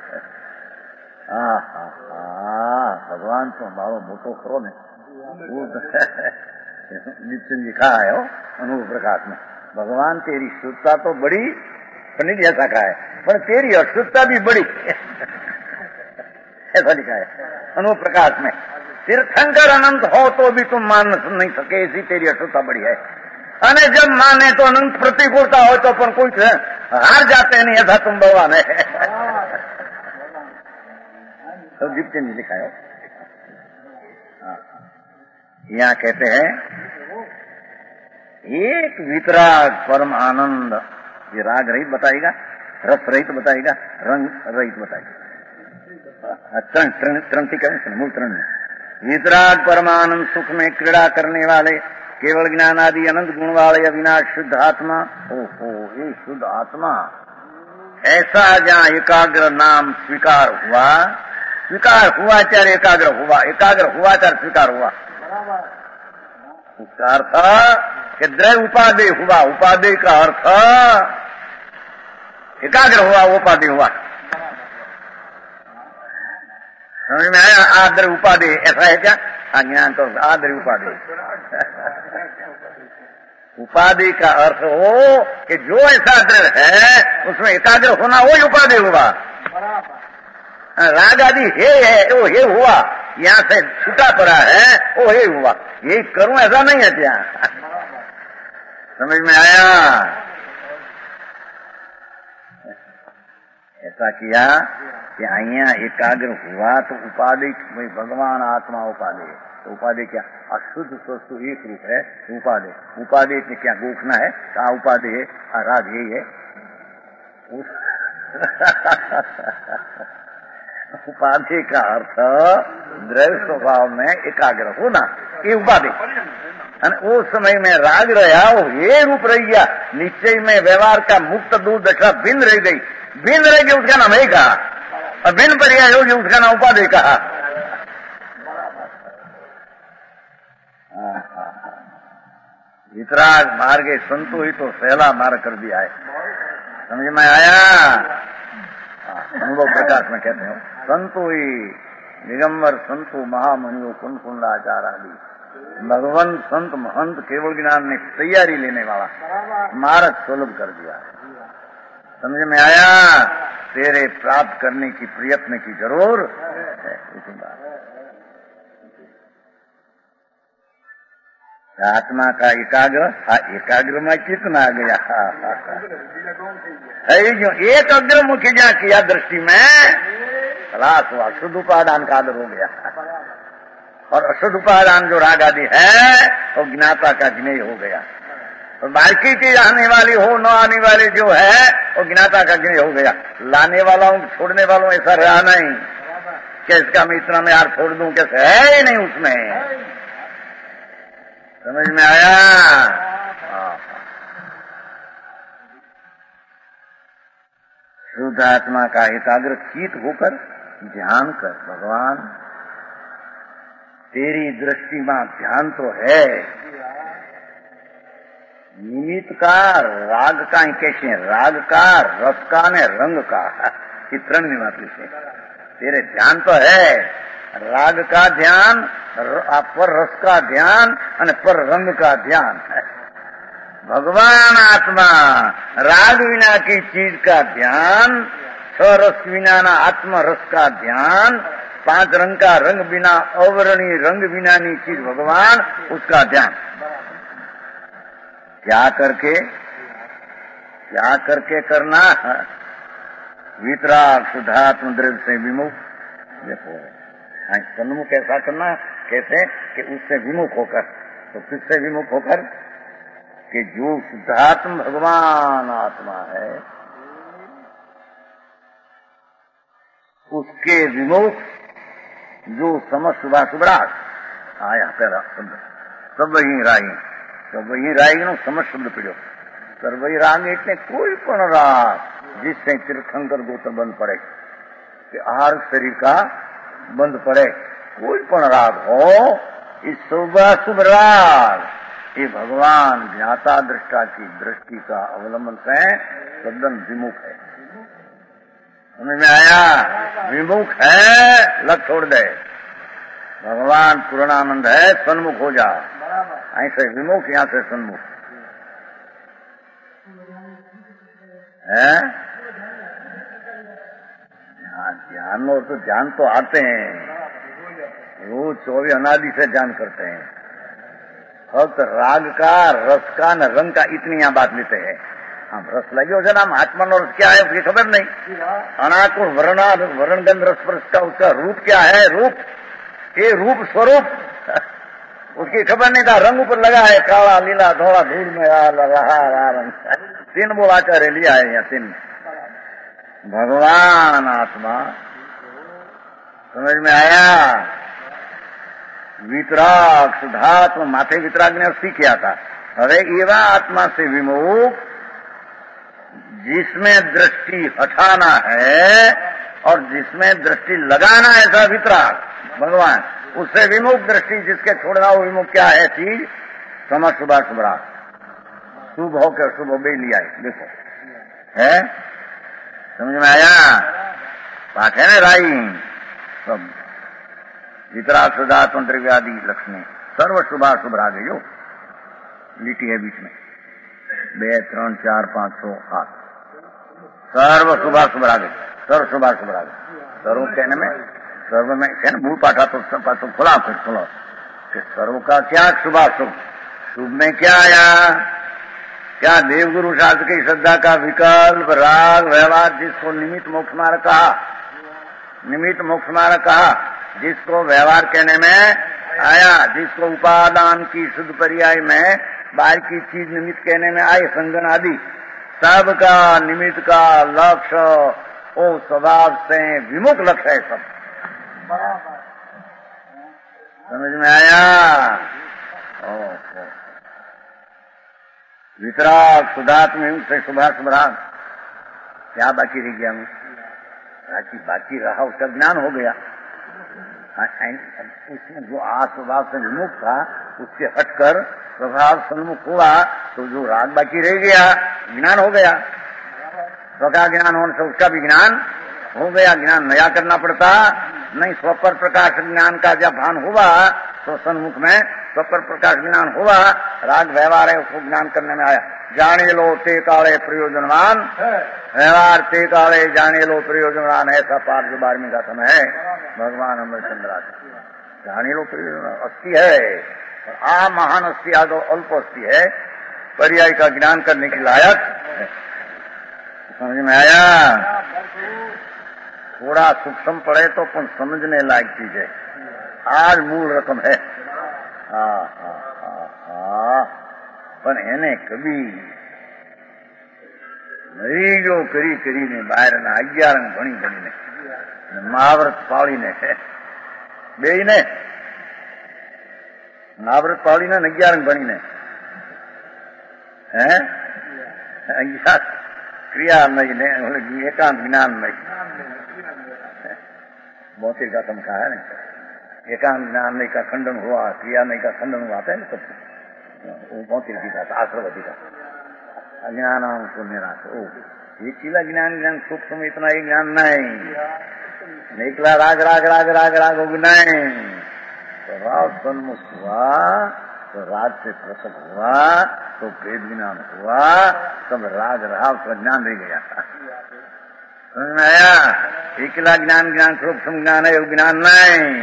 भगवान तो हमारो मोटो करो ने, वो नित्य लिखा है अनुभव प्रकाश में, भगवान तेरी शुद्धता तो बड़ी, पंडित ऐसा कहा है, पर तेरी अशुद्धता भी बड़ी। ऐसा लिखा है अनुभव प्रकाश में। तीर्थंकर अनंत हो तो भी तुम मान नहीं सके, ऐसी तेरी अशुद्धता बड़ी है। अने जब माने तो अनंत प्रतिकूलता हो तो अपन कोई हार जाते नहीं, ऐसा तुम भगवान है। तो दीप्ति ने लिखा है। यहाँ कहते हैं एक वितराग परम आनंद, ये राग रहित बताएगा, रस रहित बताएगा, रंग रहित बताएगा। मूल तरण में वितराग परमानंद सुख में क्रीड़ा करने वाले, केवल ज्ञान आदि अनंत गुण वाले अविनाश शुद्ध आत्मा। ओहो, ये शुद्ध आत्मा ऐसा जहाँ एकाग्र नाम स्वीकार हुआ चार एकाग्र हुआ चार स्वीकार हुआ। उसका अर्थ कि द्रव्य उपादेय हुआ, उपादेय का अर्थ एकाग्र हुआ, उपादेय हुआ। समझ में आया? आद्र उपादेय ऐसा है क्या? अज्ञान तो आद्र उपादेय। उपाधि का अर्थ हो कि जो ऐसा द्रव्य है उसमें एकाग्र होना, वही उपाधि हुआ। राग आदि है वो हे हुआ, यहाँ से छूटा पड़ा है वो हे हुआ। यही करूं ऐसा नहीं है क्या? समझ में आया? ऐसा किया कि અહીંયા एकाग्र हुआ तो उपाधि, भगवान आत्मा उपाधि है। तो उपाधि क्या? अशुद्ध वस्तु एक रूप है उपाधि में क्या गोखना है? क्या उपाधि है? राग यही है। उपाधि का अर्थ द्रव्य स्वभाव में एकाग्र होना, ये उपाधि। उस समय में राग रहा, वो ये रूप रह गया, निश्चय में व्यवहार का मुक्त दूर दशा भिन्न रह गई, उसका नाम है कहा, और भिन्न पर्याय होगी उसका नाम उपाधि कहा। वितराग मार्गे संतो ही तो सहला मार्ग कर दिया है। समझ में आया? अनुभव प्रकाश में कहते हैं संतो ही दिगंबर संतो महामनियो कुंड कुंडाचार आदि भगवान संत महंत केवल ज्ञान ने तैयारी लेने वाला मार्ग सुलभ कर दिया। समझ में आया? तेरे प्राप्त करने की प्रयत्न की जरूर है। इसी बात आत्मा का एकाग्र में कितना आ गया है जो एक अग्र मुखी जा किया दृष्टि में खलास हुआ, शुद्ध उपादान का आदर हो गया। और अशुद्ध उपादान जो राग आदि है वो ज्ञाता का ज्ञेय हो गया। और बाकी की आने वाली हो न आने वाली जो है वो ज्ञाता का ज्ञेय हो गया। लाने वाला हूं छोड़ने वालों ऐसा रहा नहीं कि इसका मैं इतना में यार छोड़ दूं, कैसे है ही नहीं उसमें। समझ में आया? शुद्ध आत्मा का एकाग्र चित होकर ध्यान कर, भगवान तेरी दृष्टि में ध्यान तो है, निमित्त का राग का कैसे राग का रस का ने रंग का चित्रण निवासी से तेरे ध्यान तो है। राग का ध्यान, पर रस का ध्यान और पर रंग का ध्यान है। भगवान आत्मा राग विना की चीज का ध्यान, रस विना ना आत्म रस का ध्यान, 5 रंग का रंग बिना अवर्णीय रंग बिना नी चीज भगवान उसका ध्यान। क्या करके करना? वितराग शुद्धात्म द्रव्य से विमुख। देखो सन्मुख ऐसा करना कैसे कि उससे विमुख होकर। तो किससे विमुख होकर? कि जो शुद्धात्म भगवान आत्मा है उसके विमुख जो समस्त शुभाशुभराग आया पहला शब्द सर्वही रागी नो समस्त शब्द पड़ो। सर्वही राग એટલે कोई पण राग जिससे तीर्थंकर गोत्र बंद पड़े कि आहार शरीर का बंद पड़े, कोई पण राग हो, इस शुभाशुभ राग ये भगवान ज्ञाता दृष्टा की दृष्टि का अवलंबन से सदन विमुख है। समझ में आया? विमुख है, लग छोड़ दे। भगवान पूर्णानंद है, सन्मुख हो जा। ऐसे विमुख, यहां से सन्मुख है। ध्यान और तो ध्यान तो आते हैं, रोज 24 अनादि से ध्यान करते हैं। फक्त राग का रस का न रंग का इतनी यहाँ बात लेते हैं। हम रस लगे हो नाम आत्मा और रस क्या है उसकी खबर नहीं। अनाकुल वर्ण गंध रस पर उसका रूप क्या है? रूप ये रूप स्वरूप उसकी खबर नहीं था। रंग ऊपर लगा है, काला लीला धोला धूल में रहा रंग। 3 बोलाचार्य लिया है यहाँ 3। भगवान आत्मा समझ में आया? वितराग शुद्धात्मा माथे वितराग ने अस्थि किया था। अरे एवा आत्मा से विमुख जिसमें दृष्टि हटाना है और जिसमें दृष्टि लगाना है, ऐसा वितराग भगवान। उससे विमुख दृष्टि जिसके छोड़ना वो विमुख क्या है चीज? समझ शुभाशुभराग, शुभ हो के शुभ बे लिया है। देखो है, समझ में आया? पाठ है ना राई सब वितराग शुद्धात्म द्रव्यादि लक्ष्मी सर्व शुभाशुभ राग है। जो लिटी है बीच में 2, 3, 4, 5, 6, 7 सर्व शुभाशुभ राग है। सर्व शुभाशुभ राग सर्व कहने में सर्व में क्या मूल पाठा तो खुला फिर खुला कि सर्व का क्या शुभाशुभ। शुभ में क्या आया? क्या देवगुरु शास्त्र की श्रद्धा का विकल्प राग व्यवहार जिसको निमित्त मोक्ष मार्ग कहा, निमित्त मोक्ष मार्ग कहा, जिसको व्यवहार कहने में आया, जिसको उपादान की शुद्ध पर्याय में बाहर की चीज निमित्त कहने में आए, संगन आदि सबका निमित्त का लक्ष्य ओ स्वभाव से विमुख लक्ष्य है सब। समझ में आया? वितराग शुद्धात्म से शुभाशुभराग क्या बाकी रह गया? बाकी रहा उसका ज्ञान हो गया। उसमें जो स्वभाव से विमुख था उससे हटकर स्वभाव सन्मुख हुआ तो जो राग बाकी रह गया ज्ञान हो गया। स्वका ज्ञान होने से उसका भी ज्ञान हो गया ज्ञान, नया करना पड़ता नहीं। स्वपर प्रकाश ज्ञान का जब भान हुआ तो सन्मुख में स्वपर प्रकाश ज्ञान हुआ, राग व्यवहार है उसको ज्ञान करने में आया। जाने लो ते काले प्रयोजनवान, व्यवहार ते काले जाने लो प्रयोजनवान, ऐसा पाठ जो 12वीं का समय है भगवान अमरचंद्रा। जाने लो प्रयोजन अस्थि है, आ महान अस्थि आ तो अल्प अस्थि है, पर्याय का ज्ञान करने की लायक है। समझ में आया? थोड़ा सूक्ष्म पड़े तो पण समझने लायक चीज है, आज मूल रकम है। पण એને કવિ મરીજો કરી કરીને બહારના 11 ભણી ભણીને મહાવ્રત પાળીને બેયને મહાવ્રત પાળીને 11 ભણીને હે 11 क्रिया नहीं ने एकांत ज्ञान नहीं। 72 का तुम कहा है ना, एकांत ज्ञान नहीं का खंडन हुआ, क्रिया नहीं का खंडन हुआ है ना, सब वो 72 की बात आश्रवती का अज्ञान को निराश। ओ ये चीला ज्ञान ज्ञान सूक्ष्म इतना ही ज्ञान नहीं, निकला राग राग राग राग राग हो नहीं तो राग सन्मुख हुआ तो राग से प्रसन्न हुआ तो भेद ज्ञान हुआ, तब राग रहा उसका ज्ञान रह गया। समझ में आया? एकला ज्ञान ज्ञान सूक्ष्म ज्ञान है, वो ज्ञान नहीं।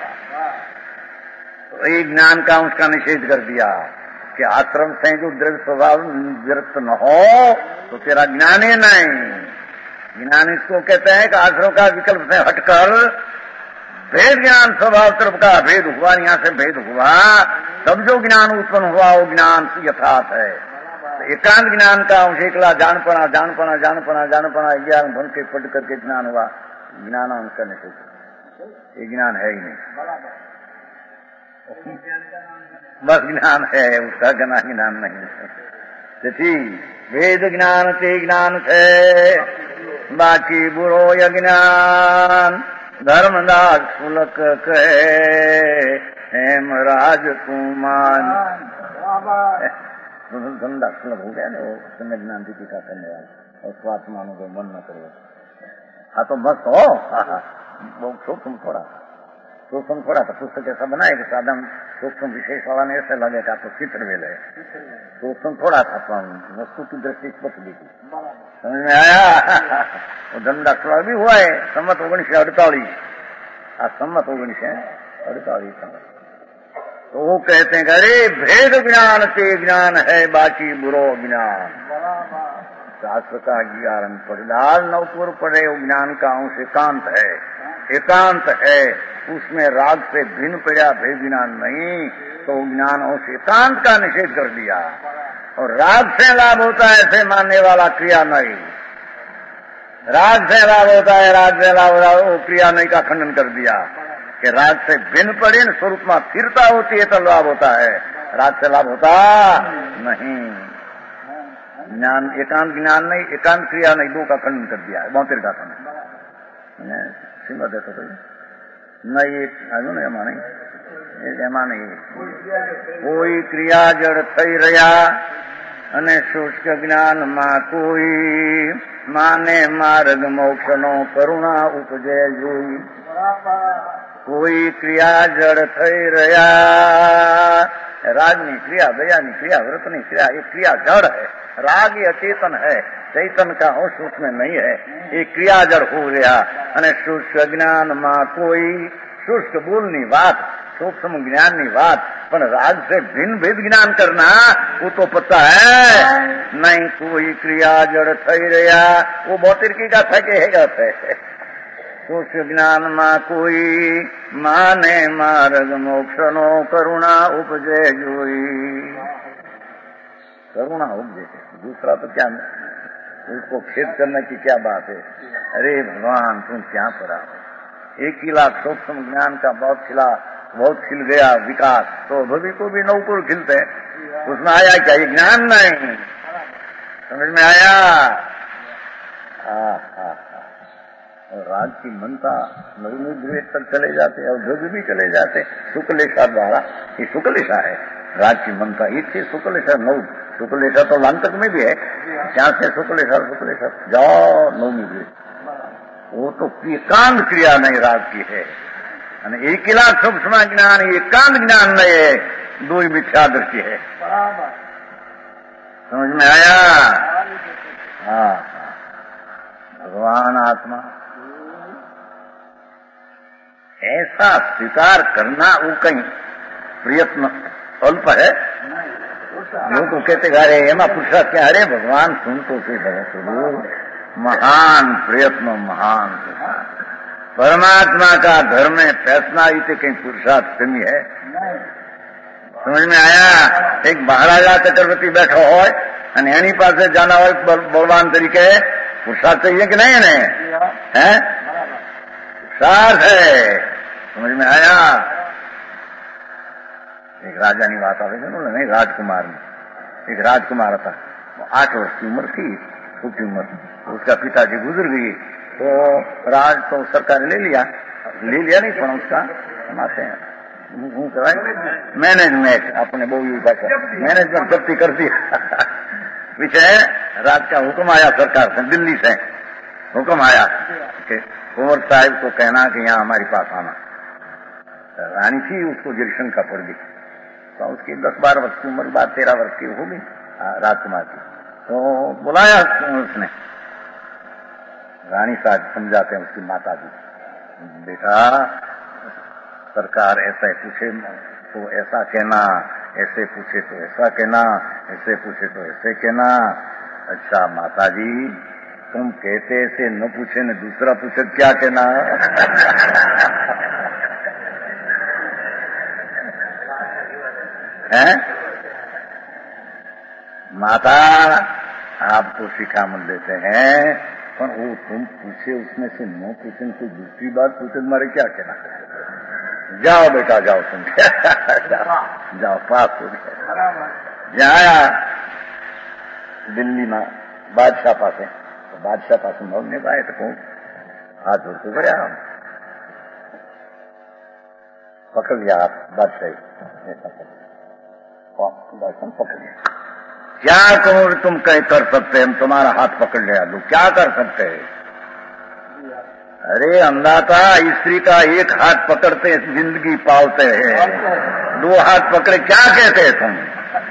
तो एक ज्ञान का उसका निषेध कर दिया कि आश्रम से जो द्रव्य स्वभाव विरक्त न हो तो तेरा ज्ञान ही नहीं। ज्ञान इसको कहते हैं कि आश्रम का विकल्प से हटकर भेद ज्ञान स्वभाव तरफ का भेद हुआ, यहाँ से भेद हुआ तब जो ज्ञान उत्पन्न हुआ वो ज्ञान यथार्थ है। तो एकांत ज्ञान का अंश एकला जानपना जानपना जानपना जानपना 11 भन के पढ़ करके ज्ञान हुआ, ज्ञान अंश का निषेध। ये ज्ञान है ही नहीं, बस ज्ञान है, उसका ज्ञान नहीं। ठीक वेद ज्ञान ते ज्ञान थे, बाकी बुरो यज्ञान धर्मदास फुलक कहे हेम राजकुमार। धर्मदास फुलक हो गया ना, वो समय ज्ञान की टीका करने वाला और स्वात्मानों को मन न करो। हाँ तो बस हो, वो सूक्ष्म थोड़ा सूक्ष्म थोड़ा तो पुस्तक ऐसा बनाए कि साधन सूक्ष्म विशेष वाला ने ऐसे लगेगा तो चित्र वेल है, सूक्ष्म थोड़ा था तो वस्तु की दृष्टि स्पष्ट दिखी। समझ में आया? वो धंधा थोड़ा भी हुआ है सम्मत 1948, आज सम्मत 1948। तो वो कहते हैं अरे भेद ज्ञान से ज्ञान है, बाकी बुरो ज्ञान। शास्त्र का 11 पढ़ नवपुर पढ़े, वो ज्ञान का अंश एकांत है, एकांत है, उसमें राग से भिन्न पड़ा भेद ज्ञान नहीं। तो ज्ञान अंश एकांत का निषेध कर दिया और राग से लाभ होता है ऐसे मानने वाला क्रिया नहीं। राग से लाभ होता है, राग से लाभ होता है, वो क्रिया नहीं का खंडन कर दिया कि राग से भिन्न पड़े स्वरूप में स्थिरता होती है तो लाभ होता है, राग से लाभ होता नहीं। ज्ञान एकांत ज्ञान नहीं, एकांत क्रिया नहीं, दो का खंडन कर दिया है 72 का खंडन। सीमा देता तो नहीं एमा नहीं कोई क्रिया जड़ थई रहा અને શુષ્ક જ્ઞાનમાં કોઈ માને માર્ગ મોક્ષનો કરુણા ઉપજે જોઈ। કોઈ ક્રિયા જડ થઈ રહ્યા, रागनी क्रिया, दयानी क्रिया, व्रतनी क्रिया, ये क्रिया जड़ है। राग ये अचेतन है, चैतन का अंश उसमें नहीं है, ये क्रिया जड़ हो गया। અને શુષ્ક જ્ઞાનમાં કોઈ શુષ્ક બોલની વાત, सूक्ष्म ज्ञान की बात, पर राग से भिन्न भेद ज्ञान करना वो तो पता है नहीं। कोई क्रिया जड़ थई रहा, वो 72 की गाथा के है गाथा है। सूक्ष्म ज्ञान में कोई माने मार्ग मोक्ष नो करुणा उपजे जोई। करुणा उपजे, दूसरा तो क्या, उसको खेद करने की क्या बात है। अरे भगवान तुम क्या पड़ा, 1 लाख सूक्ष्म ज्ञान का बहुत खिल गया विकास, तो भवि को भी नवपुर खिलते हैं, उसमें आया क्या, ये ज्ञान नहीं। समझ में आया? और राग की मनता नवमी ग्रेड तक चले जाते और ध्वज भी चले जाते शुक्लेशा द्वारा। ये शुक्लेशा है राग की मनता, एक से शुक्लेशा 9, शुक्लेशा तो लांतक में भी है, यहाँ से शुक्लेशा जाओ नवमी ग्रेड। वो तो एकांत क्रिया नहीं राग की है। एकेला सूक्ष्म ज्ञान एकांत ज्ञान नहीं है, दो ही मिथ्या दृष्टि है। समझ में आया? हाँ, भगवान आत्मा ऐसा स्वीकार करना वो कहीं प्रयत्न अल्प है। लोग तो कहते अरे एमा पूछा क्या? अरे भगवान सुन तो से महान प्रयत्न, महान परमात्मा का धर्म में फैसला इतने कहीं पुरुषार्थ कमी है। समझ में आया? एक महाराजा चक्रवर्ती बैठो हो एनी पास जाना हो बलवान तरीके पुरुषार्थ चाहिए कि नहीं है? पुरुषार्थ है। समझ में आया? एक राजा की बात आवे नहीं, राजकुमार में एक राजकुमार था, 8 वर्ष की उम्र थी, छोटी उम्र। उसका पिताजी गुजर गई तो राज तो सरकार ले लिया नहीं, पर उसका माथे मैनेजमेंट अपने बहु मैनेजमेंट जब्ती कर दिया। पीछे राज का हुक्म आया सरकार से, दिल्ली से हुक्म आया कि कुंवर साहिब को कहना कि यहाँ हमारे पास आना। रानी थी, उसको जरी शंका पड़ गई तो उसकी 10-12 वर्ष की उम्र, 12-13 वर्ष की होगी राजकुमार की। तो बुलाया उसने, रानी साहब समझाते हैं उसकी माता जी, बेटा सरकार ऐसा पूछे तो ऐसा कहना, ऐसे पूछे तो ऐसा कहना, ऐसे पूछे तो ऐसे कहना। अच्छा माता जी, तुम कहते ऐसे न पूछे न दूसरा पूछे क्या कहना? है माता आपको शिखामण देते हैं, पर वो तुम पूछे उसमें से न पूछे कोई दूसरी बात पूछे तुम्हारे क्या कहना? जाओ बेटा जाओ, तुम जाओ पास हो गया। जाया दिल्ली में बादशाह पासे, तो बादशाह पास नहीं पाए तो कौन हाथ जोड़ते करे पकड़ लिया आप बादशाह, दर्शन पकड़ लिया। क्या कहो तुम कहीं कर सकते, हम तुम्हारा हाथ पकड़ लिया, लोग क्या कर सकते हैं? अरे अंधाता स्त्री का एक हाथ पकड़ते जिंदगी पालते हैं, 2 हाथ पकड़े क्या कहते हैं तुम?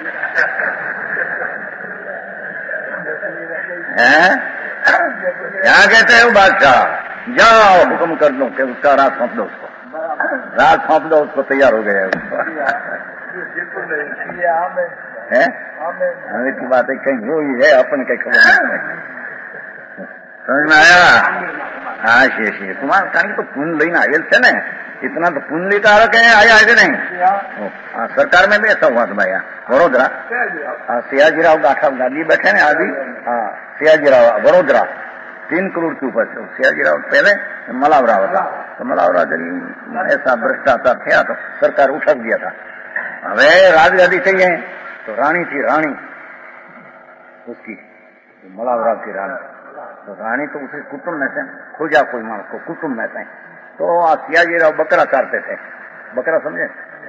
हैं? क्या कहते हो बादशाह? जाओ हुक्म कर दो कि उसका रात सौंप दो, उसको रात सौंप दो, उसको तैयार हो गया उसको। है हमें की बात है कहीं वो ही है, अपन कहीं खबर नहीं। समझ में आया? हाँ शेषी तुम्हारा कहीं तो पुण्य लेना आयल थे न, इतना तो पुण्य लेकर आ रखे हैं, आया है कि नहीं? सरकार में भी ऐसा हुआ था भाई, वडोदरा सियाजीराव गाठा गांधी बैठे ने आदि, सियाजीराव वडोदरा 3 करोड़ के ऊपर से। सियाजीराव पहले मलावरा था, तो मलावरा जब ऐसा भ्रष्टाचार था तो सरकार उठक दिया था। હવે राजगादी चाहिए तो रानी थी, रानी उसकी मलावरा की रानी, तो रानी तो उसे कुटुंब में से खोजा कोई मानस को कुटुंब में से, तो सियाजीराव बकरा चारते थे, बकरा समझे?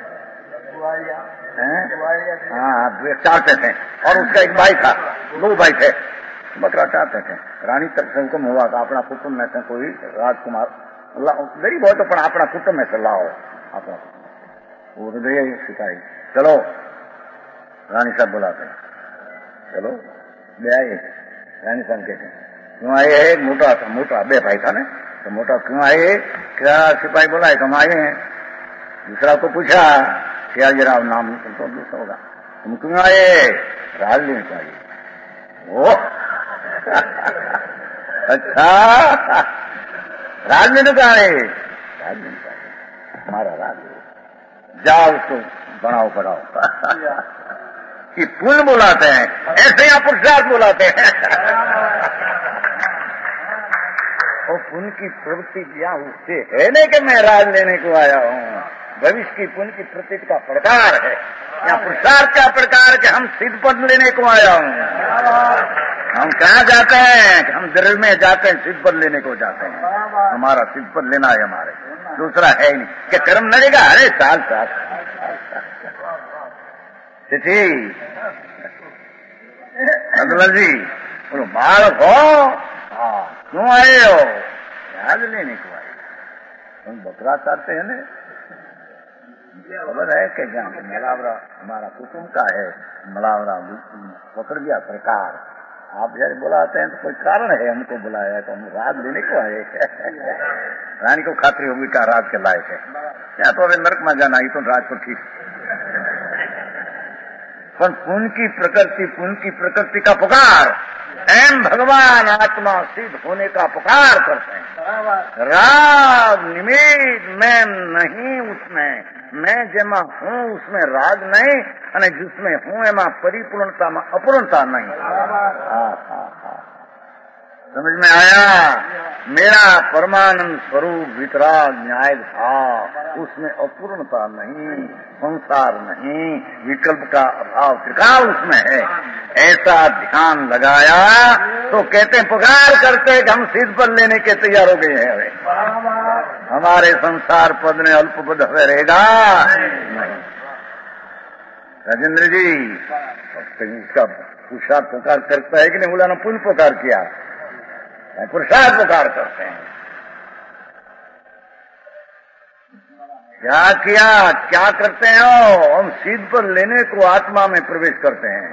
हाँ चारते थे, और उसका एक भाई था, 2 भाई थे, बकरा चारते थे। रानी तक से हुक्म हुआ था अपना कुटुंब में से कोई राजकुमार गरीब हो तो पण अपना कुटुंब में से लाओ, अपना वो तो गए सिपाही, चलो रानी साहब बुलाते हैं, चलो ले आए। रानी साहब कहते क्यों आए है? मोटा था, मोटा 2 भाई था ना, तो मोटा क्यों आए? क्या सिपाही बुलाए तुम आए हैं? दूसरा को पूछा, सियाजीराव नाम तो दूसरा होगा, तुम क्यों आए? राज लेने को आए। ओ अच्छा राज लेने को आए, राज लेने को आए, हमारा राज जाओ उसको बनाओ पढ़ाओ। कि पुण्य बुलाते हैं, ऐसे यहाँ पुरुषार्थ बुलाते हैं। और पुण्य की प्रवृत्ति यहाँ उससे है नहीं कि मैं राज लेने को आया हूँ, भविष्य की पुण्य की प्रवृत्ति का प्रकार है। यहाँ पुरुषार्थ का प्रकार कि हम सिद्ध पद लेने को आया हूँ। हम कहाँ जाते हैं? हम दृढ़ में जाते हैं, सिद्ध पद लेने को जाते हैं, हमारा सिद्ध पद लेना है, हमारे दूसरा है ही नहीं। क्या कर्म नरेगा? अरे साल तिथि नंदलाल जी बोलो बालक हो, क्यों आए हो? राज लेने को आए। तुम बकरा चाहते हैं ना, खबर है कि मलावरा हमारा कुटुंब का है, मलावरा पकड़ गया सरकार। आप जब बुलाते हैं तो कोई कारण है हमको बुलाया, तो हम राज लेने को आए। रानी को खातरी होगी क्या राज के लायक है, या तो अभी नरक में जाना ही तो राज तो ठीक। पर पुण्य की प्रकृति का पुकार, एम भगवान आत्मा सिद्ध होने का पुकार करते हैं। राग निमित्त मैं नहीं, उसमें मैं जेमा हूँ उसमें राग नहीं, અને जिसमें हूँ एमा परिपूर्णता में अपूर्णता नहीं। समझ में आया? मेरा परमानंद स्वरूप वितराग न्याय था, उसमें अपूर्णता नहीं, संसार नहीं, विकल्प का अभाव त्रिकाल उसमें है। ऐसा ध्यान लगाया तो कहते हैं, पुकार करते हैं कि हम सिद्ध पद लेने के तैयार हो गए हैं। हमारे संसार पद में अल्प पद रहेगा नहीं। राजेंद्र जी उसका पुरुषार्थ पुकार करता है कि नहीं? बोला ना, पुण्य पुकार किया, पुरुषार्थ पुकार करते हैं। क्या किया, क्या करते हैं? हम सिद्ध पर लेने को आत्मा में प्रवेश करते हैं,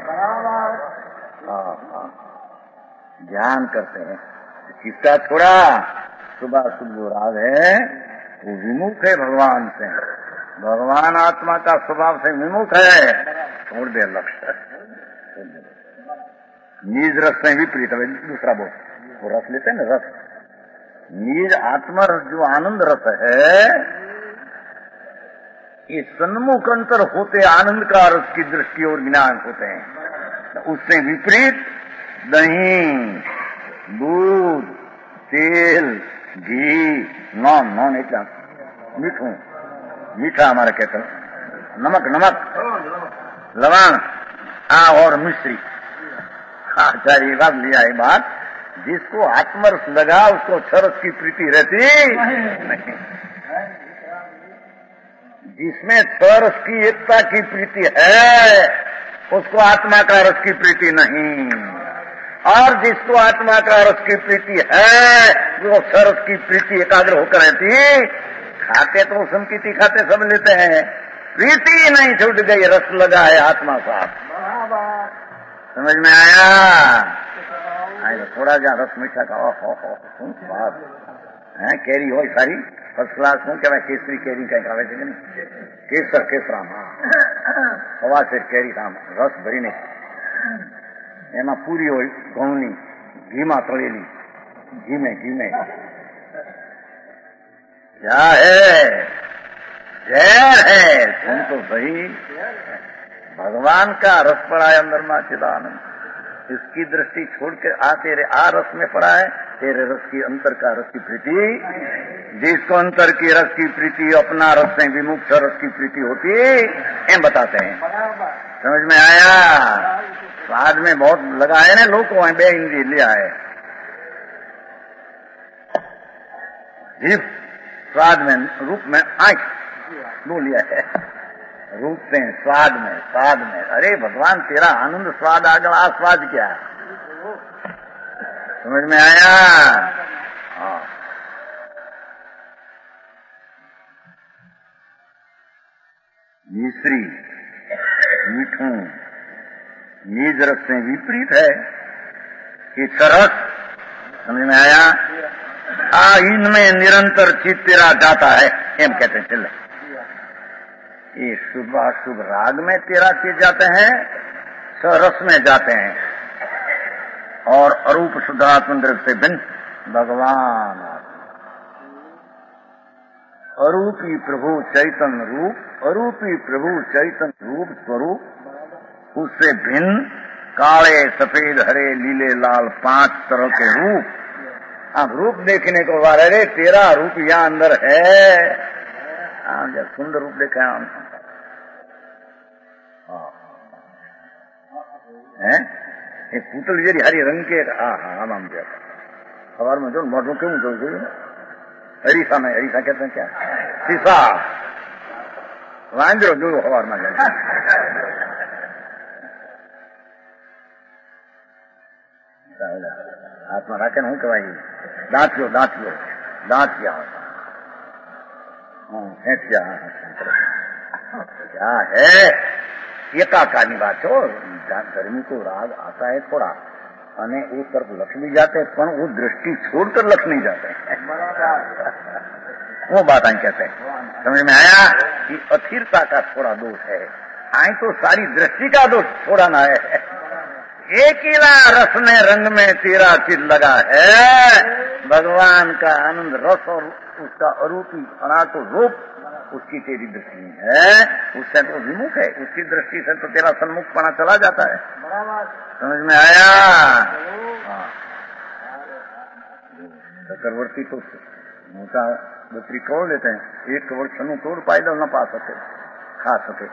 ध्यान करते हैं। किसका छोड़ा? सुबह जो राग है वो विमुख है भगवान से, भगवान आत्मा का स्वभाव से विमुख है, छोड़ दे लक्ष्य। निज रस से विपरीत है, दूसरा बोल वो रस लेते हैं ना, रस निज आत्मा रस जो आनंद रस है, ये सन्मुख अंतर होते आनंद का रस की दृष्टि और ज्ञान होते हैं। उससे विपरीत दही, दूध, तेल, घी, नॉन इतना मीठा हमारा कहते हैं, नमक लवंग और मिश्री। आचार्य बात लिया है बात, जिसको आत्मरस लगा उसको छरस की प्रीति रहती नहीं। जिसमें छरस की एकता की प्रीति है उसको आत्मा का रस की प्रीति नहीं, और जिसको आत्मा का रस की प्रीति है वो छरस की प्रीति एकाग्र होकर रहती। खाते तो संकीति खाते सब लेते हैं, प्रीति नहीं छूट गई, रस लगा है आत्मा साथ। समझ में आया? थोड़ा जा रस मीठा का बात है। कैरी हो सारी फर्स्ट क्लास हूँ क्या? मैं केसरी कैरी का खावे थे नहीं, केसरा हवा से कैरी काम रस भरी नहीं, एमा पूरी हो घऊनी घी में तळेली, घी में क्या है? जहर है। तुम तो सही भगवान का रस पड़ा है अंदर में चिदानंद, इसकी दृष्टि छोड़ के तेरे रस में पड़ा है, तेरे रस की अंतर का रस की प्रीति। जिसको अंतर की रस की प्रीति अपना रस से विमुक्त रस की प्रीति होती है, बताते हैं। समझ में आया? स्वाद में बहुत लगा है ना, लोग को बे हिंदी लिया है, जीव स्वाद में, रूप में आंख लो लिया है, रूप से स्वाद में। अरे भगवान तेरा आनंद स्वाद आगल आस्वाद क्या? समझ में आया? मिश्री मीठू निज रस से विपरीत है, कि सरस। समझ में आया? इनमें निरंतर चित्त तेरा जाता है, एम कहते हैं। चले ये शुभ राग में तेरा चित्त जाते हैं, सरस में जाते हैं, और अरूप शुद्धात्म द्रव्य से भिन्न भगवान अरूपी प्रभु चैतन्य रूप, अरूपी प्रभु चैतन्य रूप स्वरूप, उससे भिन्न काले सफेद हरे नीले लाल 5 तरह के रूप। अब रूप देखने को बार, अरे तेरा रूप यहाँ अंदर है। जब सुंदर रूप देखा है, एक पुतल जरी हरी रंग के आम सवार में जो मोटो क्यों जो अरीसा में, अरीसा कहते हैं क्या? शीशा वांजो जो सवार में जाए। आत्मा राखे हूँ कवाई दांत लो दांत क्या होता है, क्या है एकाकानी बात हो। गर्मी को राग आता है थोड़ा, અને उस तरफ लक्ष्य भी जाते हैं, पर वो दृष्टि छोड़कर लक्ष्य नहीं जाते हैं। वो बात आई कहते हैं, समझ में आया कि अस्थिरता का थोड़ा दोष है। आई तो सारी दृष्टि का दोष थोड़ा ना है। एकीला रस में रंग में तेरा चित लगा है। भगवान का आनंद रस और उसका अरूपी अनाटो रूप उसकी तेरी दृष्टि में है, उससे तो विमुख है। उसकी दृष्टि से तो तेरा सन्मुखपना चला जाता है। समझ में आया? चक्रवर्ती तो मोटा बकरी तोड़ लेते हैं, एक कवड़ सनु तोड़ पाए तो न पा सके, खा सके।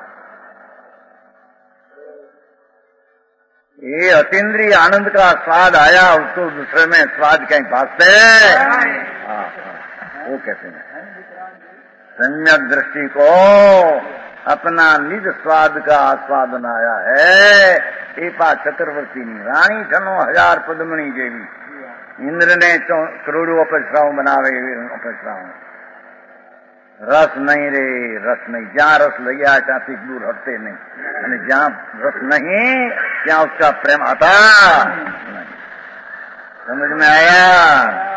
ये अतीन्द्रिय आनंद का स्वाद आया, उसको दूसरे में स्वाद कहीं पाते हैं। वो कहते हैं सम्यक दृष्टि को अपना निज स्वाद का आस्वादन आया है। एपा चक्रवर्ती ने रानी ठनो 1000 पद्मणी जेवी, इंद्र ने करोड़ों अपेक्षाओं बनावे अपेक्षाओं। रस नहीं रे, रस नहीं। जहाँ रस लगे त्याથી दूर हटते नहीं, અને जहाँ रस नहीं ત્યાં उसका प्रेम आता नहीं। समझ में आया?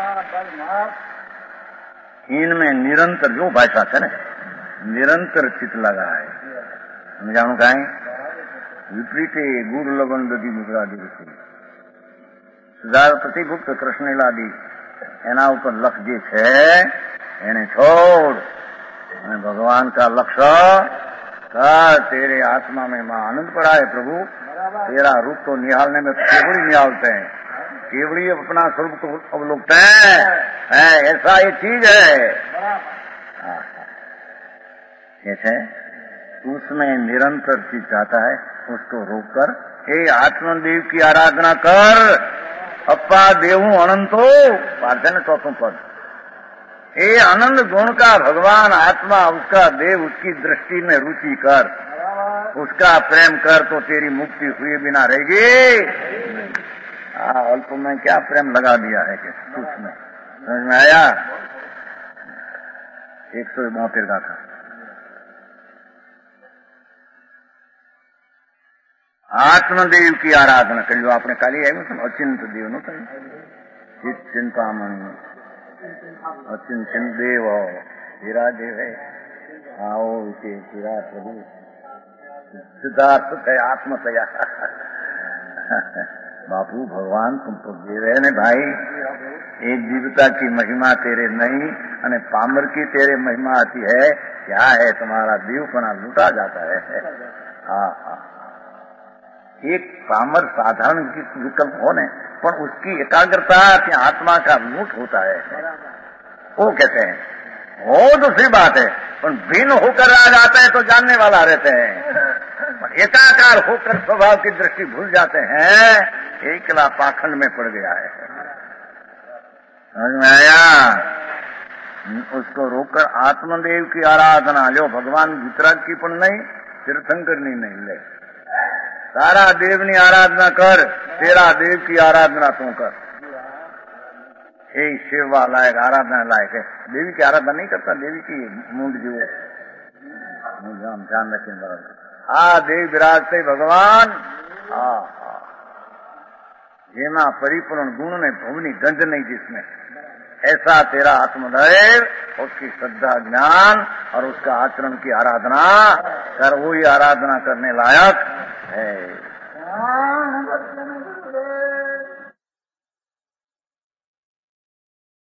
इनमें निरंतर जो भाषा है ना, निरंतर चित लगा है। समझाणु काई विपरीते गुड़ लवण दधी मुद्रादी सुधार प्रतिभुक्त कृष्णलीलादी एना ऊपर लक्ष्य जे है એને छोड़, भगवान का लक्ष्य कर। तेरे आत्मा में मां आनंद पड़ा है प्रभु। तेरा रूप तो निहालने में केवड़ी निहालते हैं, केवड़ी अपना स्वरूप को अवलोकते हैं। ऐसा ये चीज है। कैसे उसमें निरंतर चीज चाहता है, उसको रोककर हे आत्मदेव की आराधना कर। अप्पा देवू अनंतो पार्थ चौथों पद। हे आनंद गुण का भगवान आत्मा, उसका देव, उसकी दृष्टि में रुचि कर, उसका प्रेम कर, तो तेरी मुक्ति हुए बिना रहेगी। अल्प में क्या प्रेम लगा दिया है कि उसमें। समझ में आया? 172 का था। आत्मदेव की आराधना करियो। आपने काली है अचिंत देव नो कही चिंतामणि अचिंत देव हीरा देव है। आओ इसे हीरा प्रभु सिद्धार्थ है आत्मतया। बापू भगवान तुम तो दे रहे ने भाई। एक जीविता की महिमा तेरे नहीं, अने पामर की तेरे महिमा आती है। क्या है तुम्हारा देवपना लूटा जाता है। एक पामर साधारण विकल्प होने पर उसकी एकाग्रता आत्मा का लूट होता है। वो कहते हैं वो दूसरी बात है, पर भिन्न होकर आ जाते हैं तो जानने वाला रहते हैं। एकाकार होकर स्वभाव की दृष्टि भूल जाते हैं। एकला पाखंड में पड़ गया है। समझ में आया? उसको रोककर आत्मदेव की आराधना लो। भगवान वितराग की पण नहीं, तीर्थंकर नहीं ले। तारा देवनी आराधना कर, तेरा देव की आराधना तू कर। यही सेवा लायक आराधना लायक है। देवी की आराधना नहीं करता, देवी की मूंड जो ध्यान रखें बराबर। देव विराजते भगवान जेमा परिपूर्ण गुण ने भवनी गंज नहीं जिसमें, ऐसा तेरा आत्मदैव, उसकी श्रद्धा ज्ञान और उसका आचरण की आराधना कर। वो ही आराधना करने लायक है।